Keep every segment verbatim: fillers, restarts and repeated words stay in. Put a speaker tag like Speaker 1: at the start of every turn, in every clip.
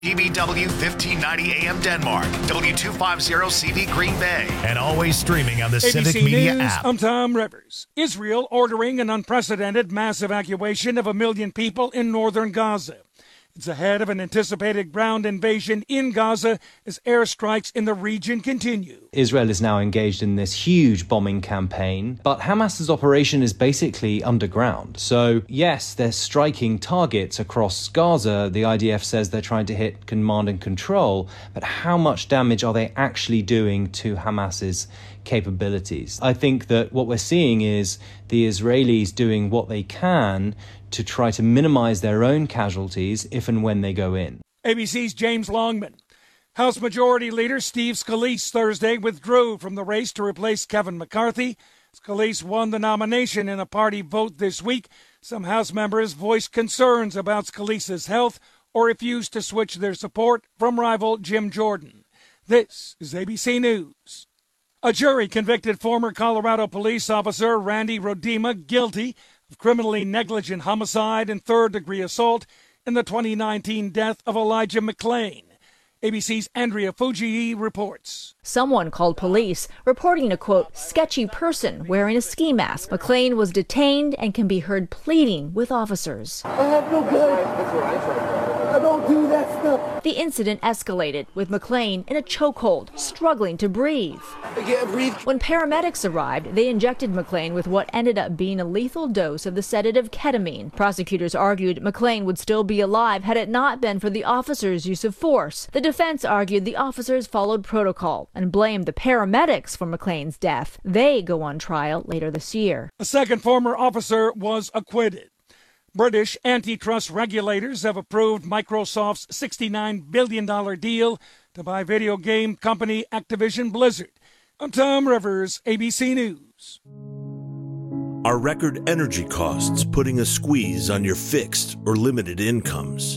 Speaker 1: D B W fifteen ninety A M Denmark, W two fifty C V Green Bay, and always streaming on the
Speaker 2: A B C
Speaker 1: Civic Media
Speaker 2: News,
Speaker 1: app.
Speaker 2: I'm Tom Rivers. Israel ordering an unprecedented mass evacuation of a million people in northern Gaza. It's ahead of an anticipated ground invasion in Gaza as airstrikes in the region continue.
Speaker 3: Israel is now engaged in this huge bombing campaign, but Hamas's operation is basically underground. So, yes, they're striking targets across Gaza. The I D F says they're trying to hit command and control, but how much damage are they actually doing to Hamas's capabilities? I think that what we're seeing is the Israelis doing what they can to try to minimize their own casualties if and when they go in.
Speaker 2: A B C's James Longman. House Majority Leader Steve Scalise Thursday withdrew from the race to replace Kevin McCarthy. Scalise won the nomination in a party vote this week. Some House members voiced concerns about Scalise's health or refused to switch their support from rival Jim Jordan. This is A B C News. A jury convicted former Colorado police officer Randy Rodema guilty of criminally negligent homicide and third-degree assault in the twenty nineteen death of Elijah McClain. A B C's Andrea Fujii reports.
Speaker 4: Someone called police, reporting a, quote, sketchy person wearing a ski mask. McClain was detained and can be heard pleading with officers.
Speaker 5: I have no gun. I don't do that stuff.
Speaker 4: The incident escalated, with McClain in a chokehold, struggling to breathe.
Speaker 5: I can't breathe.
Speaker 4: When paramedics arrived, they injected McClain with what ended up being a lethal dose of the sedative ketamine. Prosecutors argued McClain would still be alive had it not been for the officers' use of force. The defense argued the officers followed protocol and blamed the paramedics for McClain's death. They go on trial later this year.
Speaker 2: A second former officer was acquitted. British antitrust regulators have approved Microsoft's sixty-nine billion dollars deal to buy video game company Activision Blizzard. I'm Tom Rivers, A B C News.
Speaker 6: Are record energy costs putting a squeeze on your fixed or limited incomes?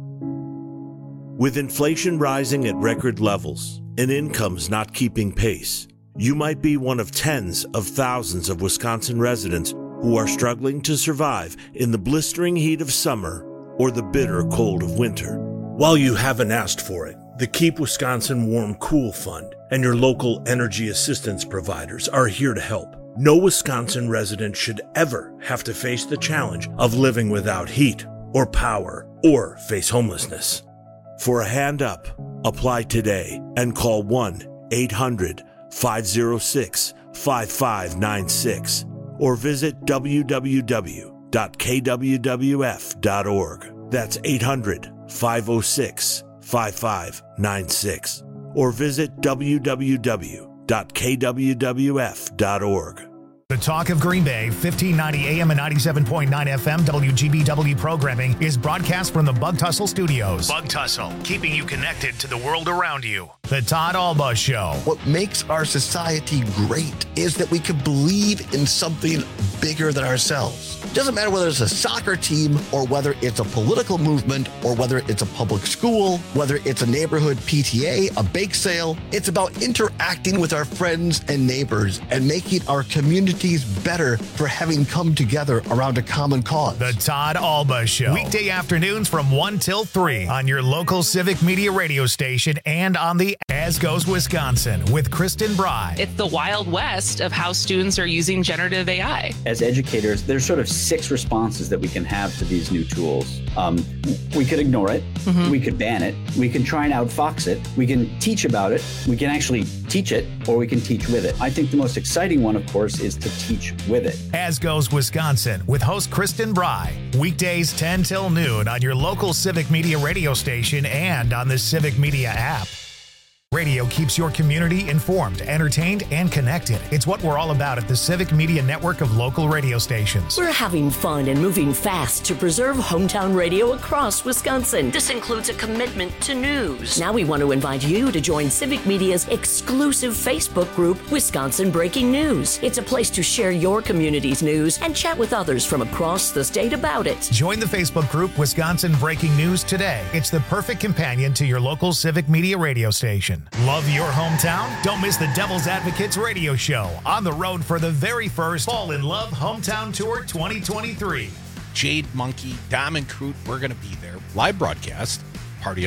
Speaker 6: With inflation rising at record levels and incomes not keeping pace, you might be one of tens of thousands of Wisconsin residents who are struggling to survive in the blistering heat of summer or the bitter cold of winter. While you haven't asked for it, the Keep Wisconsin Warm Cool Fund and your local energy assistance providers are here to help. No Wisconsin resident should ever have to face the challenge of living without heat or power or face homelessness. For a hand up, apply today and call one eight hundred five oh six five five nine six. or visit w w w dot k w w f dot org. That's eight hundred five oh six five five nine six. Or visit w w w dot k w w f dot org.
Speaker 1: The Talk of Green Bay, fifteen ninety A M and ninety-seven point nine F M W G B W programming is broadcast from the Bug Tussle Studios. Bug Tussle, keeping you connected to the world around you. The Todd Alba Show.
Speaker 7: What makes our society great is that we can believe in something bigger than ourselves. It doesn't matter whether it's a soccer team or whether it's a political movement or whether it's a public school, whether it's a neighborhood P T A, a bake sale. It's about interacting with our friends and neighbors and making our communities better for having come together around a common cause.
Speaker 1: The Todd Alba Show. Weekday afternoons from one till three on your local Civic Media radio station and on the As Goes Wisconsin with Kristen Bry.
Speaker 8: It's the Wild West of how students are using generative A I.
Speaker 9: As educators, there's sort of six responses that we can have to these new tools. Um, we could ignore it. Mm-hmm. We could ban it. We can try and outfox it. We can teach about it. We can actually teach it, or we can teach with it. I think the most exciting one, of course, is to teach with it.
Speaker 1: As Goes Wisconsin with host Kristen Bry. Weekdays ten till noon on your local Civic Media radio station and on the Civic Media app. Radio keeps your community informed, entertained, and connected. It's what we're all about at the Civic Media network of local radio stations.
Speaker 10: We're having fun and moving fast to preserve hometown radio across Wisconsin. This includes a commitment to news. Now we want to invite you to join Civic Media's exclusive Facebook group, Wisconsin Breaking News. It's a place to share your community's news and chat with others from across the state about it.
Speaker 1: Join the Facebook group Wisconsin Breaking News today. It's the perfect companion to your local Civic Media radio station. Love your hometown? Don't miss the Devil's Advocates radio show on the road for the very first Fall in Love Hometown Tour twenty twenty-three.
Speaker 11: Jade Monkey, Diamond Crute, we're going to be there. Live broadcast, party all night.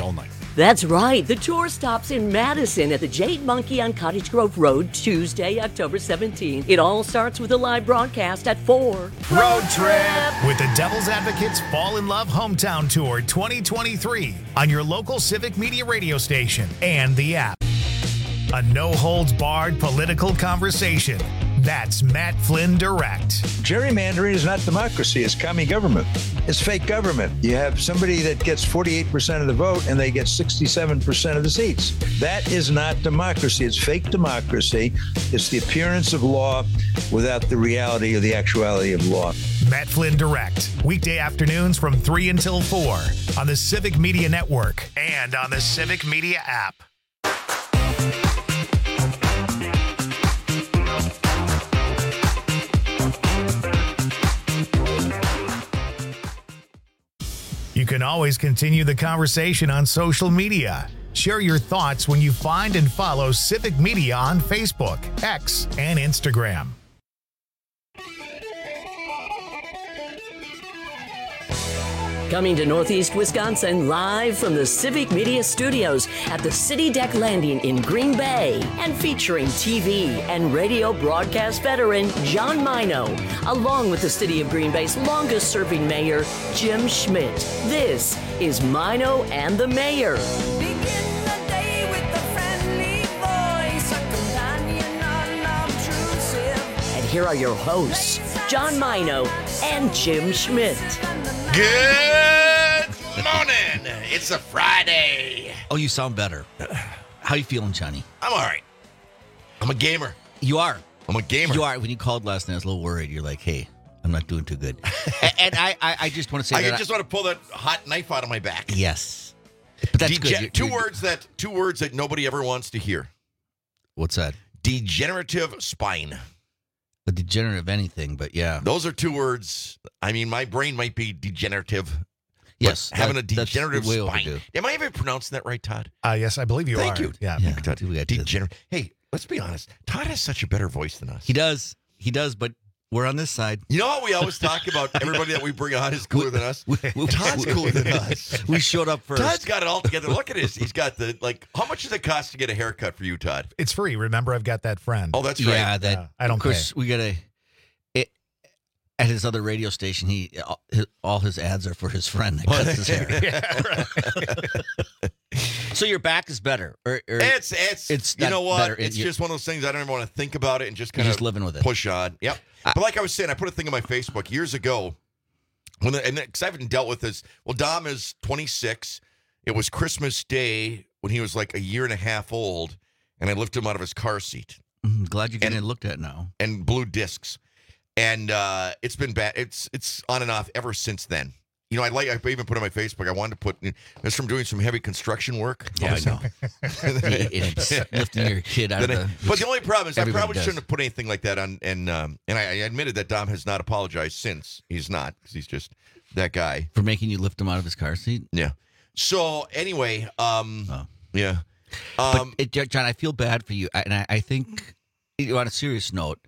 Speaker 10: That's right. The tour stops in Madison at the Jade Monkey on Cottage Grove Road, Tuesday, October seventeenth. It all starts with a live broadcast at four.
Speaker 1: Road trip with the Devil's Advocates Fall in Love Hometown Tour twenty twenty-three on your local Civic Media radio station and the app. A no-holds-barred political conversation. That's Matt Flynn Direct.
Speaker 11: Gerrymandering is not democracy. It's commie government. It's fake government. You have somebody that gets forty-eight percent of the vote and they get sixty-seven percent of the seats. That is not democracy. It's fake democracy. It's the appearance of law without the reality or the actuality of law.
Speaker 1: Matt Flynn Direct. Weekday afternoons from three until four on the Civic Media Network and on the Civic Media app. You can always continue the conversation on social media. Share your thoughts when you find and follow Civic Media on Facebook, X, and Instagram.
Speaker 10: Coming to Northeast Wisconsin live from the Civic Media Studios at the City Deck Landing in Green Bay and featuring T V and radio broadcast veteran John Mino, along with the City of Green Bay's longest serving mayor, Jim Schmidt. This is Mino and the Mayor.
Speaker 12: Begin the day with a friendly voice, a companion unobtrusive.
Speaker 10: And here are your hosts, John Mino and Jim Schmidt.
Speaker 13: Good morning. It's a Friday.
Speaker 14: Oh, you sound better. How you feeling, Johnny?
Speaker 13: I'm all right. I'm a gamer.
Speaker 14: You are.
Speaker 13: I'm a gamer.
Speaker 14: You are. When you called last night, I was a little worried. You're like, hey, I'm not doing too good. and and I, I, I just want to say
Speaker 13: I
Speaker 14: that
Speaker 13: just I, want to pull that hot knife out of my back.
Speaker 14: Yes. But that's
Speaker 13: Dege-
Speaker 14: good. You're,
Speaker 13: two
Speaker 14: you're,
Speaker 13: words that two words that nobody ever wants to hear.
Speaker 14: What's that?
Speaker 13: Degenerative spine.
Speaker 14: A degenerative anything, but yeah.
Speaker 13: Those are two words. I mean, my brain might be degenerative.
Speaker 14: Yes.
Speaker 13: Having
Speaker 14: that,
Speaker 13: a degenerative
Speaker 14: way
Speaker 13: spine.
Speaker 14: overdue.
Speaker 13: Am I even pronouncing that right, Todd?
Speaker 1: Uh, yes, I believe you
Speaker 13: Thank
Speaker 1: are.
Speaker 13: you.
Speaker 1: Yeah.
Speaker 14: Yeah.
Speaker 13: Todd.
Speaker 14: We got
Speaker 13: Degener- hey, let's be honest. Todd has such a better voice than us.
Speaker 14: He does. He does, but we're on this side.
Speaker 13: You know how we always talk about everybody that we bring on is cooler than us? Todd's cooler than us.
Speaker 14: We showed up first.
Speaker 13: Todd's got it all together. Look at his. He's got the, like, how much does it cost to get a haircut for you, Todd?
Speaker 1: It's free. Remember, I've got that friend.
Speaker 13: Oh, that's right.
Speaker 14: Yeah, that,
Speaker 1: Yeah, I don't
Speaker 14: Of course,
Speaker 1: pay.
Speaker 14: we got to. At his other radio station, he all his, all his ads are for his friend that cuts his hair.
Speaker 1: Yeah, right.
Speaker 14: So your back is better, or, or
Speaker 13: It's it's
Speaker 14: it's
Speaker 13: you
Speaker 14: not
Speaker 13: know what?
Speaker 14: better.
Speaker 13: It's
Speaker 14: It-
Speaker 13: just one of those things I don't even want to think about it and just kind
Speaker 14: You're
Speaker 13: of
Speaker 14: just living with it.
Speaker 13: push on. Yep.
Speaker 14: I-
Speaker 13: But like I was saying, I put a thing on my Facebook years ago when the, and because I haven't dealt with this. Well, Dom is twenty-six. It was Christmas Day when he was like a year and a half old, and I lifted him out of his car seat
Speaker 14: I'm glad you're getting
Speaker 13: And-
Speaker 14: it looked at now.
Speaker 13: and blue discs, and uh, it's been bad. It's it's on and off ever since then. You know, I like. I even put on my Facebook. I wanted to put. It's from doing some heavy construction work.
Speaker 14: Yeah, I know. And it's lifting your kid out of
Speaker 13: Then I-
Speaker 14: the.
Speaker 13: but the only problem is I
Speaker 14: everybody
Speaker 13: probably
Speaker 14: does.
Speaker 13: shouldn't have put anything like that on. And um, and I, I admitted that Dom has not apologized since. He's not because he's just that guy.
Speaker 14: For making you lift him out of his car seat.
Speaker 13: Yeah. So anyway, um,
Speaker 14: Oh.
Speaker 13: yeah.
Speaker 14: But
Speaker 13: Um,
Speaker 14: it, John, I feel bad for you, and I, I think, on a serious note,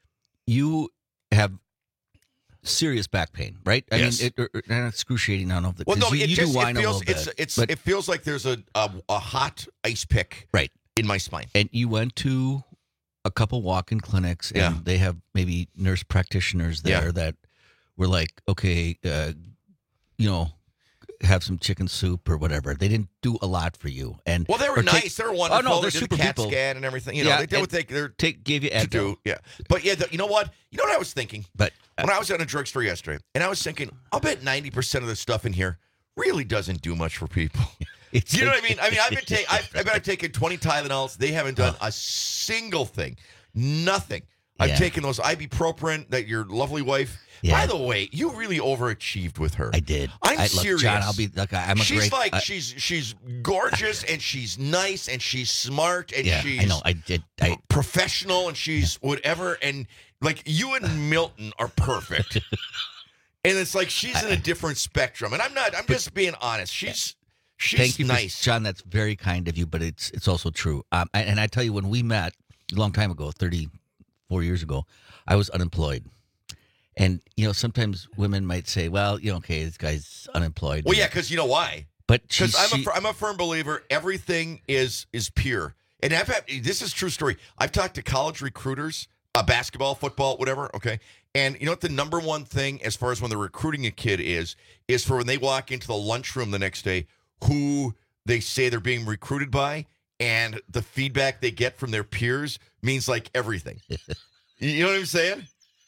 Speaker 14: you have serious back pain, right? I
Speaker 13: Yes.
Speaker 14: mean, it, or, or, not excruciating. I don't know if the,
Speaker 13: well, no,
Speaker 14: you,
Speaker 13: it
Speaker 14: you
Speaker 13: just
Speaker 14: do whine
Speaker 13: it
Speaker 14: a
Speaker 13: feels
Speaker 14: little
Speaker 13: it's
Speaker 14: bit,
Speaker 13: it's
Speaker 14: but,
Speaker 13: it feels like there's a, a a hot ice pick
Speaker 14: right
Speaker 13: in my spine.
Speaker 14: And you went to a couple walk-in clinics, and
Speaker 13: Yeah.
Speaker 14: they have maybe nurse practitioners there
Speaker 13: Yeah.
Speaker 14: that were like, okay, uh, you know, have some chicken soup or whatever. They didn't do a lot for you, and
Speaker 13: Well, they were
Speaker 14: or take-
Speaker 13: nice. they were wonderful.
Speaker 14: Oh no,
Speaker 13: they
Speaker 14: they're
Speaker 13: did
Speaker 14: super
Speaker 13: the CAT
Speaker 14: people.
Speaker 13: scan and everything. You know,
Speaker 14: Yeah,
Speaker 13: they did what
Speaker 14: and
Speaker 13: they they're
Speaker 14: Take give you
Speaker 13: to
Speaker 14: Advil.
Speaker 13: do. Yeah, but yeah, the, you know what? You know what I was thinking?
Speaker 14: But
Speaker 13: when I was at a drugstore yesterday, and I was thinking, I'll bet ninety percent of the stuff in here really doesn't do much for people.
Speaker 14: It's
Speaker 13: You know
Speaker 14: like-
Speaker 13: what I mean? I mean, I've been taking, I bet I've taken twenty Tylenols. They haven't done a single thing, nothing. I've
Speaker 14: Yeah.
Speaker 13: taken those ibuprofen that your lovely wife.
Speaker 14: Yeah.
Speaker 13: By the way, you really overachieved with her.
Speaker 14: I did.
Speaker 13: I'm
Speaker 14: I, look,
Speaker 13: serious.
Speaker 14: John, I'll be like I'm a
Speaker 13: she's
Speaker 14: great.
Speaker 13: like
Speaker 14: I-
Speaker 13: she's she's gorgeous and she's nice and she's smart and
Speaker 14: yeah,
Speaker 13: she's
Speaker 14: I know. I did. I
Speaker 13: professional and she's whatever and like you and Milton are perfect. And it's like she's in a different spectrum. And I'm not I'm just being honest. She's she's
Speaker 14: thank you, for-
Speaker 13: nice.
Speaker 14: John. That's very kind of you, but it's it's also true. Um, and, and I tell you, when we met a long time ago, thirty-four years ago, I was unemployed. And you know, sometimes women might say, "Well, you know, okay, this guy's unemployed."
Speaker 13: Well, yeah, because you know why?
Speaker 14: But she,
Speaker 13: Because I'm,
Speaker 14: she,
Speaker 13: a fir- I'm a firm believer everything is is pure. And I've had, this is a true story. I've talked to college recruiters, uh, basketball, football, whatever, okay? And you know what the number one thing as far as when they're recruiting a kid is, is for when they walk into the lunchroom the next day, who they say they're being recruited by, and the feedback they get from their peers means like everything. You know what I'm saying?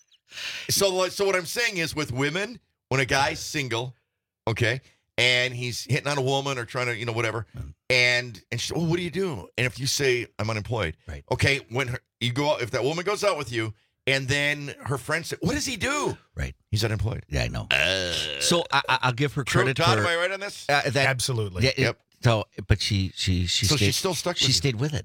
Speaker 13: So, like, so what I'm saying is with women, when a guy's single, okay, and he's hitting on a woman or trying to, you know, whatever, and and she's, oh, what do you do? And if you say I'm unemployed,
Speaker 14: right?
Speaker 13: Okay, when her, you go, out, if that woman goes out with you, and then her friend said, what does he do?
Speaker 14: Right,
Speaker 13: he's unemployed.
Speaker 14: Yeah, I know. Uh, so I, I'll give her
Speaker 13: true,
Speaker 14: credit.
Speaker 13: Todd,
Speaker 14: for,
Speaker 13: am I right on this?
Speaker 14: Uh, that,
Speaker 2: Absolutely.
Speaker 14: Yeah, it,
Speaker 13: Yep.
Speaker 14: So, but she she she
Speaker 13: So
Speaker 14: stayed,
Speaker 13: she's still stuck with
Speaker 14: She
Speaker 13: you.
Speaker 14: stayed with it.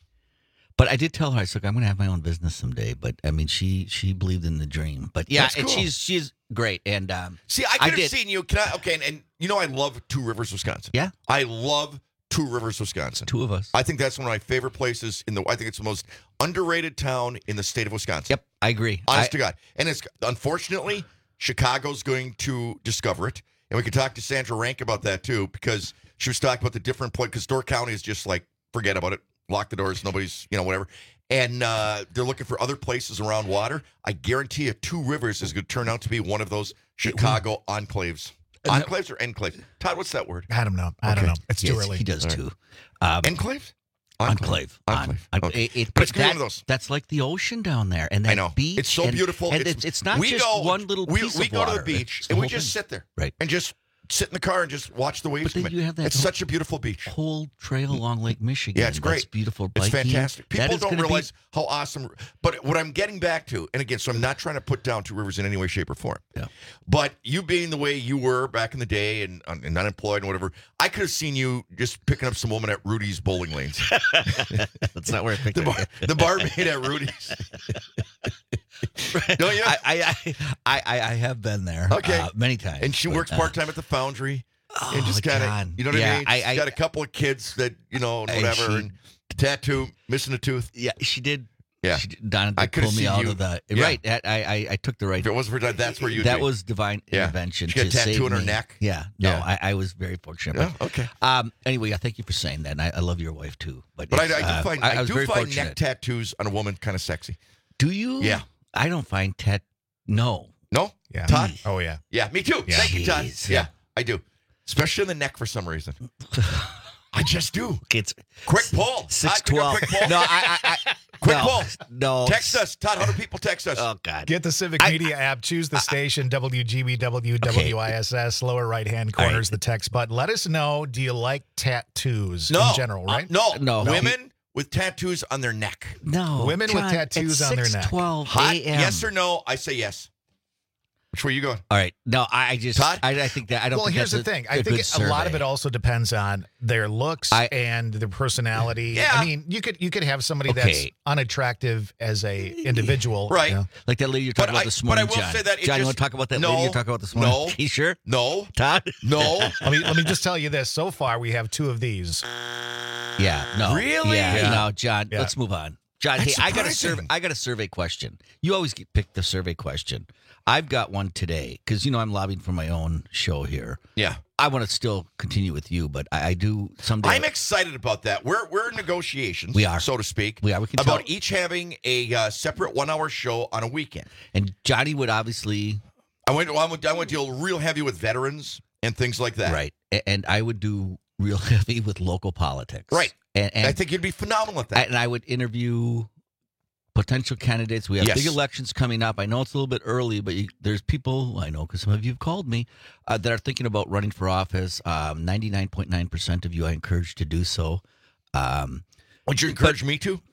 Speaker 14: But I did tell her, I said, I'm going to have my own business someday. But I mean, she she believed in the dream. But yeah,
Speaker 13: That's
Speaker 14: and
Speaker 13: cool.
Speaker 14: she's she's great. And um,
Speaker 13: See, I could have
Speaker 14: did.
Speaker 13: seen you. Can I? Okay, and, and you know I love Two Rivers, Wisconsin.
Speaker 14: Yeah,
Speaker 13: I love Two Rivers, Wisconsin.
Speaker 14: Two of us.
Speaker 13: I think that's one of my favorite places in the. I think it's the most underrated town in the state of Wisconsin.
Speaker 14: Yep, I agree.
Speaker 13: Honest
Speaker 14: I,
Speaker 13: to God, and it's unfortunately Chicago's going to discover it, and we could talk to Sandra Rank about that too because she was talking about the different places. Because Door County is just like forget about it, lock the doors, nobody's you know whatever. And uh, they're looking for other places around water. I guarantee you, Two Rivers is going to turn out to be one of those Chicago enclaves. Enclaves or enclaves? Todd, what's that word?
Speaker 2: I don't know. I don't
Speaker 13: Okay.
Speaker 2: know. It's too
Speaker 14: yes,
Speaker 2: early.
Speaker 14: He does
Speaker 13: All right.
Speaker 14: too. Um,
Speaker 13: Enclaves?
Speaker 14: Enclave.
Speaker 13: Enclave.
Speaker 14: On-
Speaker 13: Okay.
Speaker 14: it- it-
Speaker 13: But it's
Speaker 14: but
Speaker 13: gonna be
Speaker 14: that-
Speaker 13: one of those.
Speaker 14: That's like the ocean down there, and that
Speaker 13: I know.
Speaker 14: beach.
Speaker 13: It's so
Speaker 14: and-
Speaker 13: beautiful.
Speaker 14: and it's, it's not
Speaker 13: we
Speaker 14: just
Speaker 13: go,
Speaker 14: one little
Speaker 13: we,
Speaker 14: piece
Speaker 13: We
Speaker 14: of
Speaker 13: go
Speaker 14: water.
Speaker 13: to the beach
Speaker 14: It's the
Speaker 13: and we
Speaker 14: whole
Speaker 13: just
Speaker 14: thing.
Speaker 13: sit there,
Speaker 14: Right.
Speaker 13: and just sit in the car and just watch the waves.
Speaker 14: But then
Speaker 13: come in.
Speaker 14: you have that
Speaker 13: It's
Speaker 14: whole-
Speaker 13: such a beautiful beach.
Speaker 14: Whole trail along Lake Michigan.
Speaker 13: Yeah, it's great.
Speaker 14: That's beautiful.
Speaker 13: It's
Speaker 14: biking.
Speaker 13: fantastic.
Speaker 14: That
Speaker 13: People
Speaker 14: is
Speaker 13: don't
Speaker 14: gonna be-
Speaker 13: realize how awesome. But what I'm getting back to, and again, so I'm not trying to put down Two Rivers in any way, shape, or form.
Speaker 14: Yeah.
Speaker 13: But you being the way you were back in the day and, and unemployed and whatever, I could have seen you just picking up some woman at Rudy's bowling lanes.
Speaker 14: That's not where I picked
Speaker 13: the,
Speaker 14: it.
Speaker 13: bar, the barmaid at Rudy's. Don't you?
Speaker 14: I, I, I, I, I have been there.
Speaker 13: Okay.
Speaker 14: uh, many times.
Speaker 13: And she
Speaker 14: but,
Speaker 13: works
Speaker 14: uh,
Speaker 13: part time at the foundry.
Speaker 14: Oh,
Speaker 13: and just kind
Speaker 14: God.
Speaker 13: of, you know what
Speaker 14: Yeah,
Speaker 13: I mean?
Speaker 14: I-
Speaker 13: She's
Speaker 14: I-
Speaker 13: got a couple of kids that, you know,
Speaker 14: And
Speaker 13: whatever,
Speaker 14: she-
Speaker 13: and tattoo, missing a tooth.
Speaker 14: Yeah, she did.
Speaker 13: Yeah.
Speaker 14: She did, Donna
Speaker 13: I
Speaker 14: did
Speaker 13: could've
Speaker 14: pull me
Speaker 13: seen
Speaker 14: out
Speaker 13: you-
Speaker 14: of the
Speaker 13: yeah.
Speaker 14: right. I, I, I took the right.
Speaker 13: If it wasn't for that, that's where you'd
Speaker 14: That
Speaker 13: be.
Speaker 14: was divine
Speaker 13: Yeah.
Speaker 14: intervention.
Speaker 13: She got a
Speaker 14: to
Speaker 13: tattoo
Speaker 14: save
Speaker 13: on her
Speaker 14: me.
Speaker 13: neck?
Speaker 14: Yeah, no,
Speaker 13: Yeah.
Speaker 14: I, I was very fortunate.
Speaker 13: Yeah,
Speaker 14: but,
Speaker 13: okay.
Speaker 14: Um. Anyway, yeah, thank you for saying that. And I, I love your wife too. But
Speaker 13: But I, I
Speaker 14: it's,
Speaker 13: do
Speaker 14: uh,
Speaker 13: find,
Speaker 14: I,
Speaker 13: I
Speaker 14: was
Speaker 13: do
Speaker 14: very
Speaker 13: find
Speaker 14: fortunate.
Speaker 13: neck tattoos on a woman kind of sexy.
Speaker 14: Do you?
Speaker 13: Yeah.
Speaker 14: I don't find tat. No.
Speaker 13: No?
Speaker 2: Yeah.
Speaker 13: Todd?
Speaker 2: Oh, yeah.
Speaker 13: Yeah, me too.
Speaker 2: Yeah.
Speaker 13: Thank you, Todd.
Speaker 14: Jeez.
Speaker 13: Yeah, I do. Especially on the neck for some reason. I just do.
Speaker 14: It's
Speaker 13: Quick pull.
Speaker 14: six
Speaker 13: Todd, pick up
Speaker 14: twelve.
Speaker 13: quick pull.
Speaker 14: No, I, I, I
Speaker 13: Quick
Speaker 14: no,
Speaker 13: pull.
Speaker 14: No.
Speaker 13: Text us. Todd, how do people text us?
Speaker 14: Oh God.
Speaker 2: Get the Civic
Speaker 14: I-
Speaker 2: Media app. Choose the station W G B W W I S S. Lower right hand corner is the text button. Let us know. Do you like tattoos
Speaker 13: no.
Speaker 2: in general? Right?
Speaker 13: Uh, no.
Speaker 14: No.
Speaker 13: Women with tattoos on their neck.
Speaker 14: No.
Speaker 2: Women with
Speaker 14: John,
Speaker 2: tattoos
Speaker 14: it's
Speaker 2: on their
Speaker 14: six
Speaker 2: neck.
Speaker 14: twelve
Speaker 13: Hot?
Speaker 14: a.m.
Speaker 13: Yes or no? I say yes. Which way you going?
Speaker 14: All right. No, I I just.
Speaker 13: Todd?
Speaker 14: I, I think that I don't.
Speaker 2: Well,
Speaker 14: think
Speaker 2: here's the
Speaker 14: that's a-
Speaker 2: thing.
Speaker 14: a
Speaker 2: I think
Speaker 14: good
Speaker 2: it- a lot of
Speaker 14: survey.
Speaker 2: it also depends on their looks
Speaker 14: I-
Speaker 2: and their personality.
Speaker 13: Yeah.
Speaker 2: I mean, you could you could have somebody that's
Speaker 14: Okay.
Speaker 2: unattractive as a individual.
Speaker 13: Right.
Speaker 2: you know.
Speaker 14: Like that lady you're
Speaker 13: But
Speaker 14: talking about
Speaker 13: I-
Speaker 14: this
Speaker 13: but
Speaker 14: morning,
Speaker 13: I will
Speaker 14: John.
Speaker 13: say that it
Speaker 14: John, you
Speaker 13: just-
Speaker 14: want to talk about that
Speaker 13: No.
Speaker 14: lady you're talking about this morning?
Speaker 13: No.
Speaker 14: You sure?
Speaker 13: No.
Speaker 14: Todd?
Speaker 13: No.
Speaker 2: Let me let me just tell you this. So far, we have two of these.
Speaker 14: Yeah. No.
Speaker 13: Really?
Speaker 14: Yeah.
Speaker 2: Yeah.
Speaker 14: No, John.
Speaker 2: Yeah.
Speaker 14: Let's move on. John,
Speaker 13: That's
Speaker 14: hey, I got a
Speaker 13: surprising.
Speaker 14: survey. I got a survey question. You always get pick the survey question. I've got one today because you know I'm lobbying for my own show here.
Speaker 13: Yeah.
Speaker 14: I want to still continue with you, but I, I do someday.
Speaker 13: I'm excited about that. We're we're in negotiations,
Speaker 14: We are.
Speaker 13: so to speak.
Speaker 14: We are. We can
Speaker 13: about
Speaker 14: tell.
Speaker 13: each having a uh, separate one-hour show on a weekend.
Speaker 14: and Johnny would obviously
Speaker 13: I went. I went. I went to deal real heavy with veterans and things like that.
Speaker 14: right, A- and I would do real heavy with local politics.
Speaker 13: Right.
Speaker 14: and, and
Speaker 13: I think you'd be phenomenal at that.
Speaker 14: and I would interview potential candidates. We have
Speaker 13: Yes.
Speaker 14: big elections coming up. I know it's a little bit early, but you, there's people I know because some of you have called me uh, that are thinking about running for office. Um, ninety-nine point nine percent of you I encourage to do so. Um,
Speaker 13: Would you encourage me to?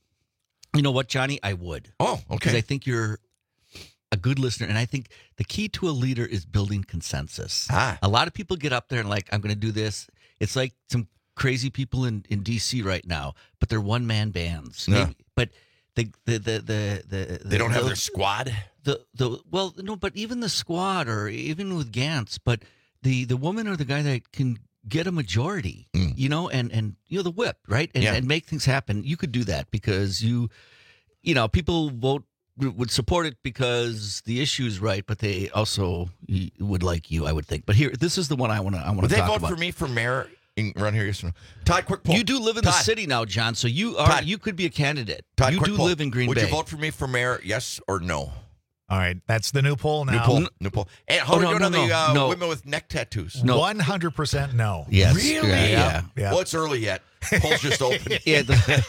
Speaker 14: you know what, Johnny? I would.
Speaker 13: Oh,
Speaker 14: Because
Speaker 13: okay.
Speaker 14: I think you're a good listener, and I think the key to a leader is building consensus.
Speaker 13: Ah.
Speaker 14: A lot of people get up there and like, I'm going to do this. It's like some crazy people in, in D C right now, but they're one man bands.
Speaker 13: Yeah.
Speaker 14: Maybe- but the the the the, the
Speaker 13: They don't have
Speaker 14: the,
Speaker 13: their squad.
Speaker 14: the the well no, but even the squad or even with Gantz, but the the woman or the guy that can get a majority,
Speaker 13: Mm.
Speaker 14: you know, and and you know the whip, right, and
Speaker 13: Yeah.
Speaker 14: and make things happen. You could do that because you, you know, people vote would support it because the issue is right, but they also would like you, I would think. But here, this is the one I want to I want
Speaker 13: Would
Speaker 14: to
Speaker 13: they
Speaker 14: talk
Speaker 13: vote
Speaker 14: about.
Speaker 13: for me for mayor in, around here? Yes or no? Todd, quick poll.
Speaker 14: You do live in
Speaker 13: Todd.
Speaker 14: the city now, John, so you are
Speaker 13: Todd.
Speaker 14: you could be a candidate.
Speaker 13: Todd,
Speaker 14: you
Speaker 13: quick
Speaker 14: do
Speaker 13: poll.
Speaker 14: live in Green
Speaker 13: Would
Speaker 14: Bay.
Speaker 13: you vote for me for mayor? Yes or no?
Speaker 1: All right, that's the new poll now.
Speaker 13: New poll. New poll. And how
Speaker 14: Oh,
Speaker 13: are we
Speaker 14: no,
Speaker 13: doing
Speaker 14: no,
Speaker 13: on the
Speaker 14: no,
Speaker 13: uh,
Speaker 14: no.
Speaker 13: women with neck tattoos?
Speaker 14: No.
Speaker 1: one hundred percent no.
Speaker 14: Yes.
Speaker 13: Really?
Speaker 14: Yeah. yeah.
Speaker 1: Yeah.
Speaker 13: Well, it's early yet. Poll's just open.
Speaker 14: Yeah,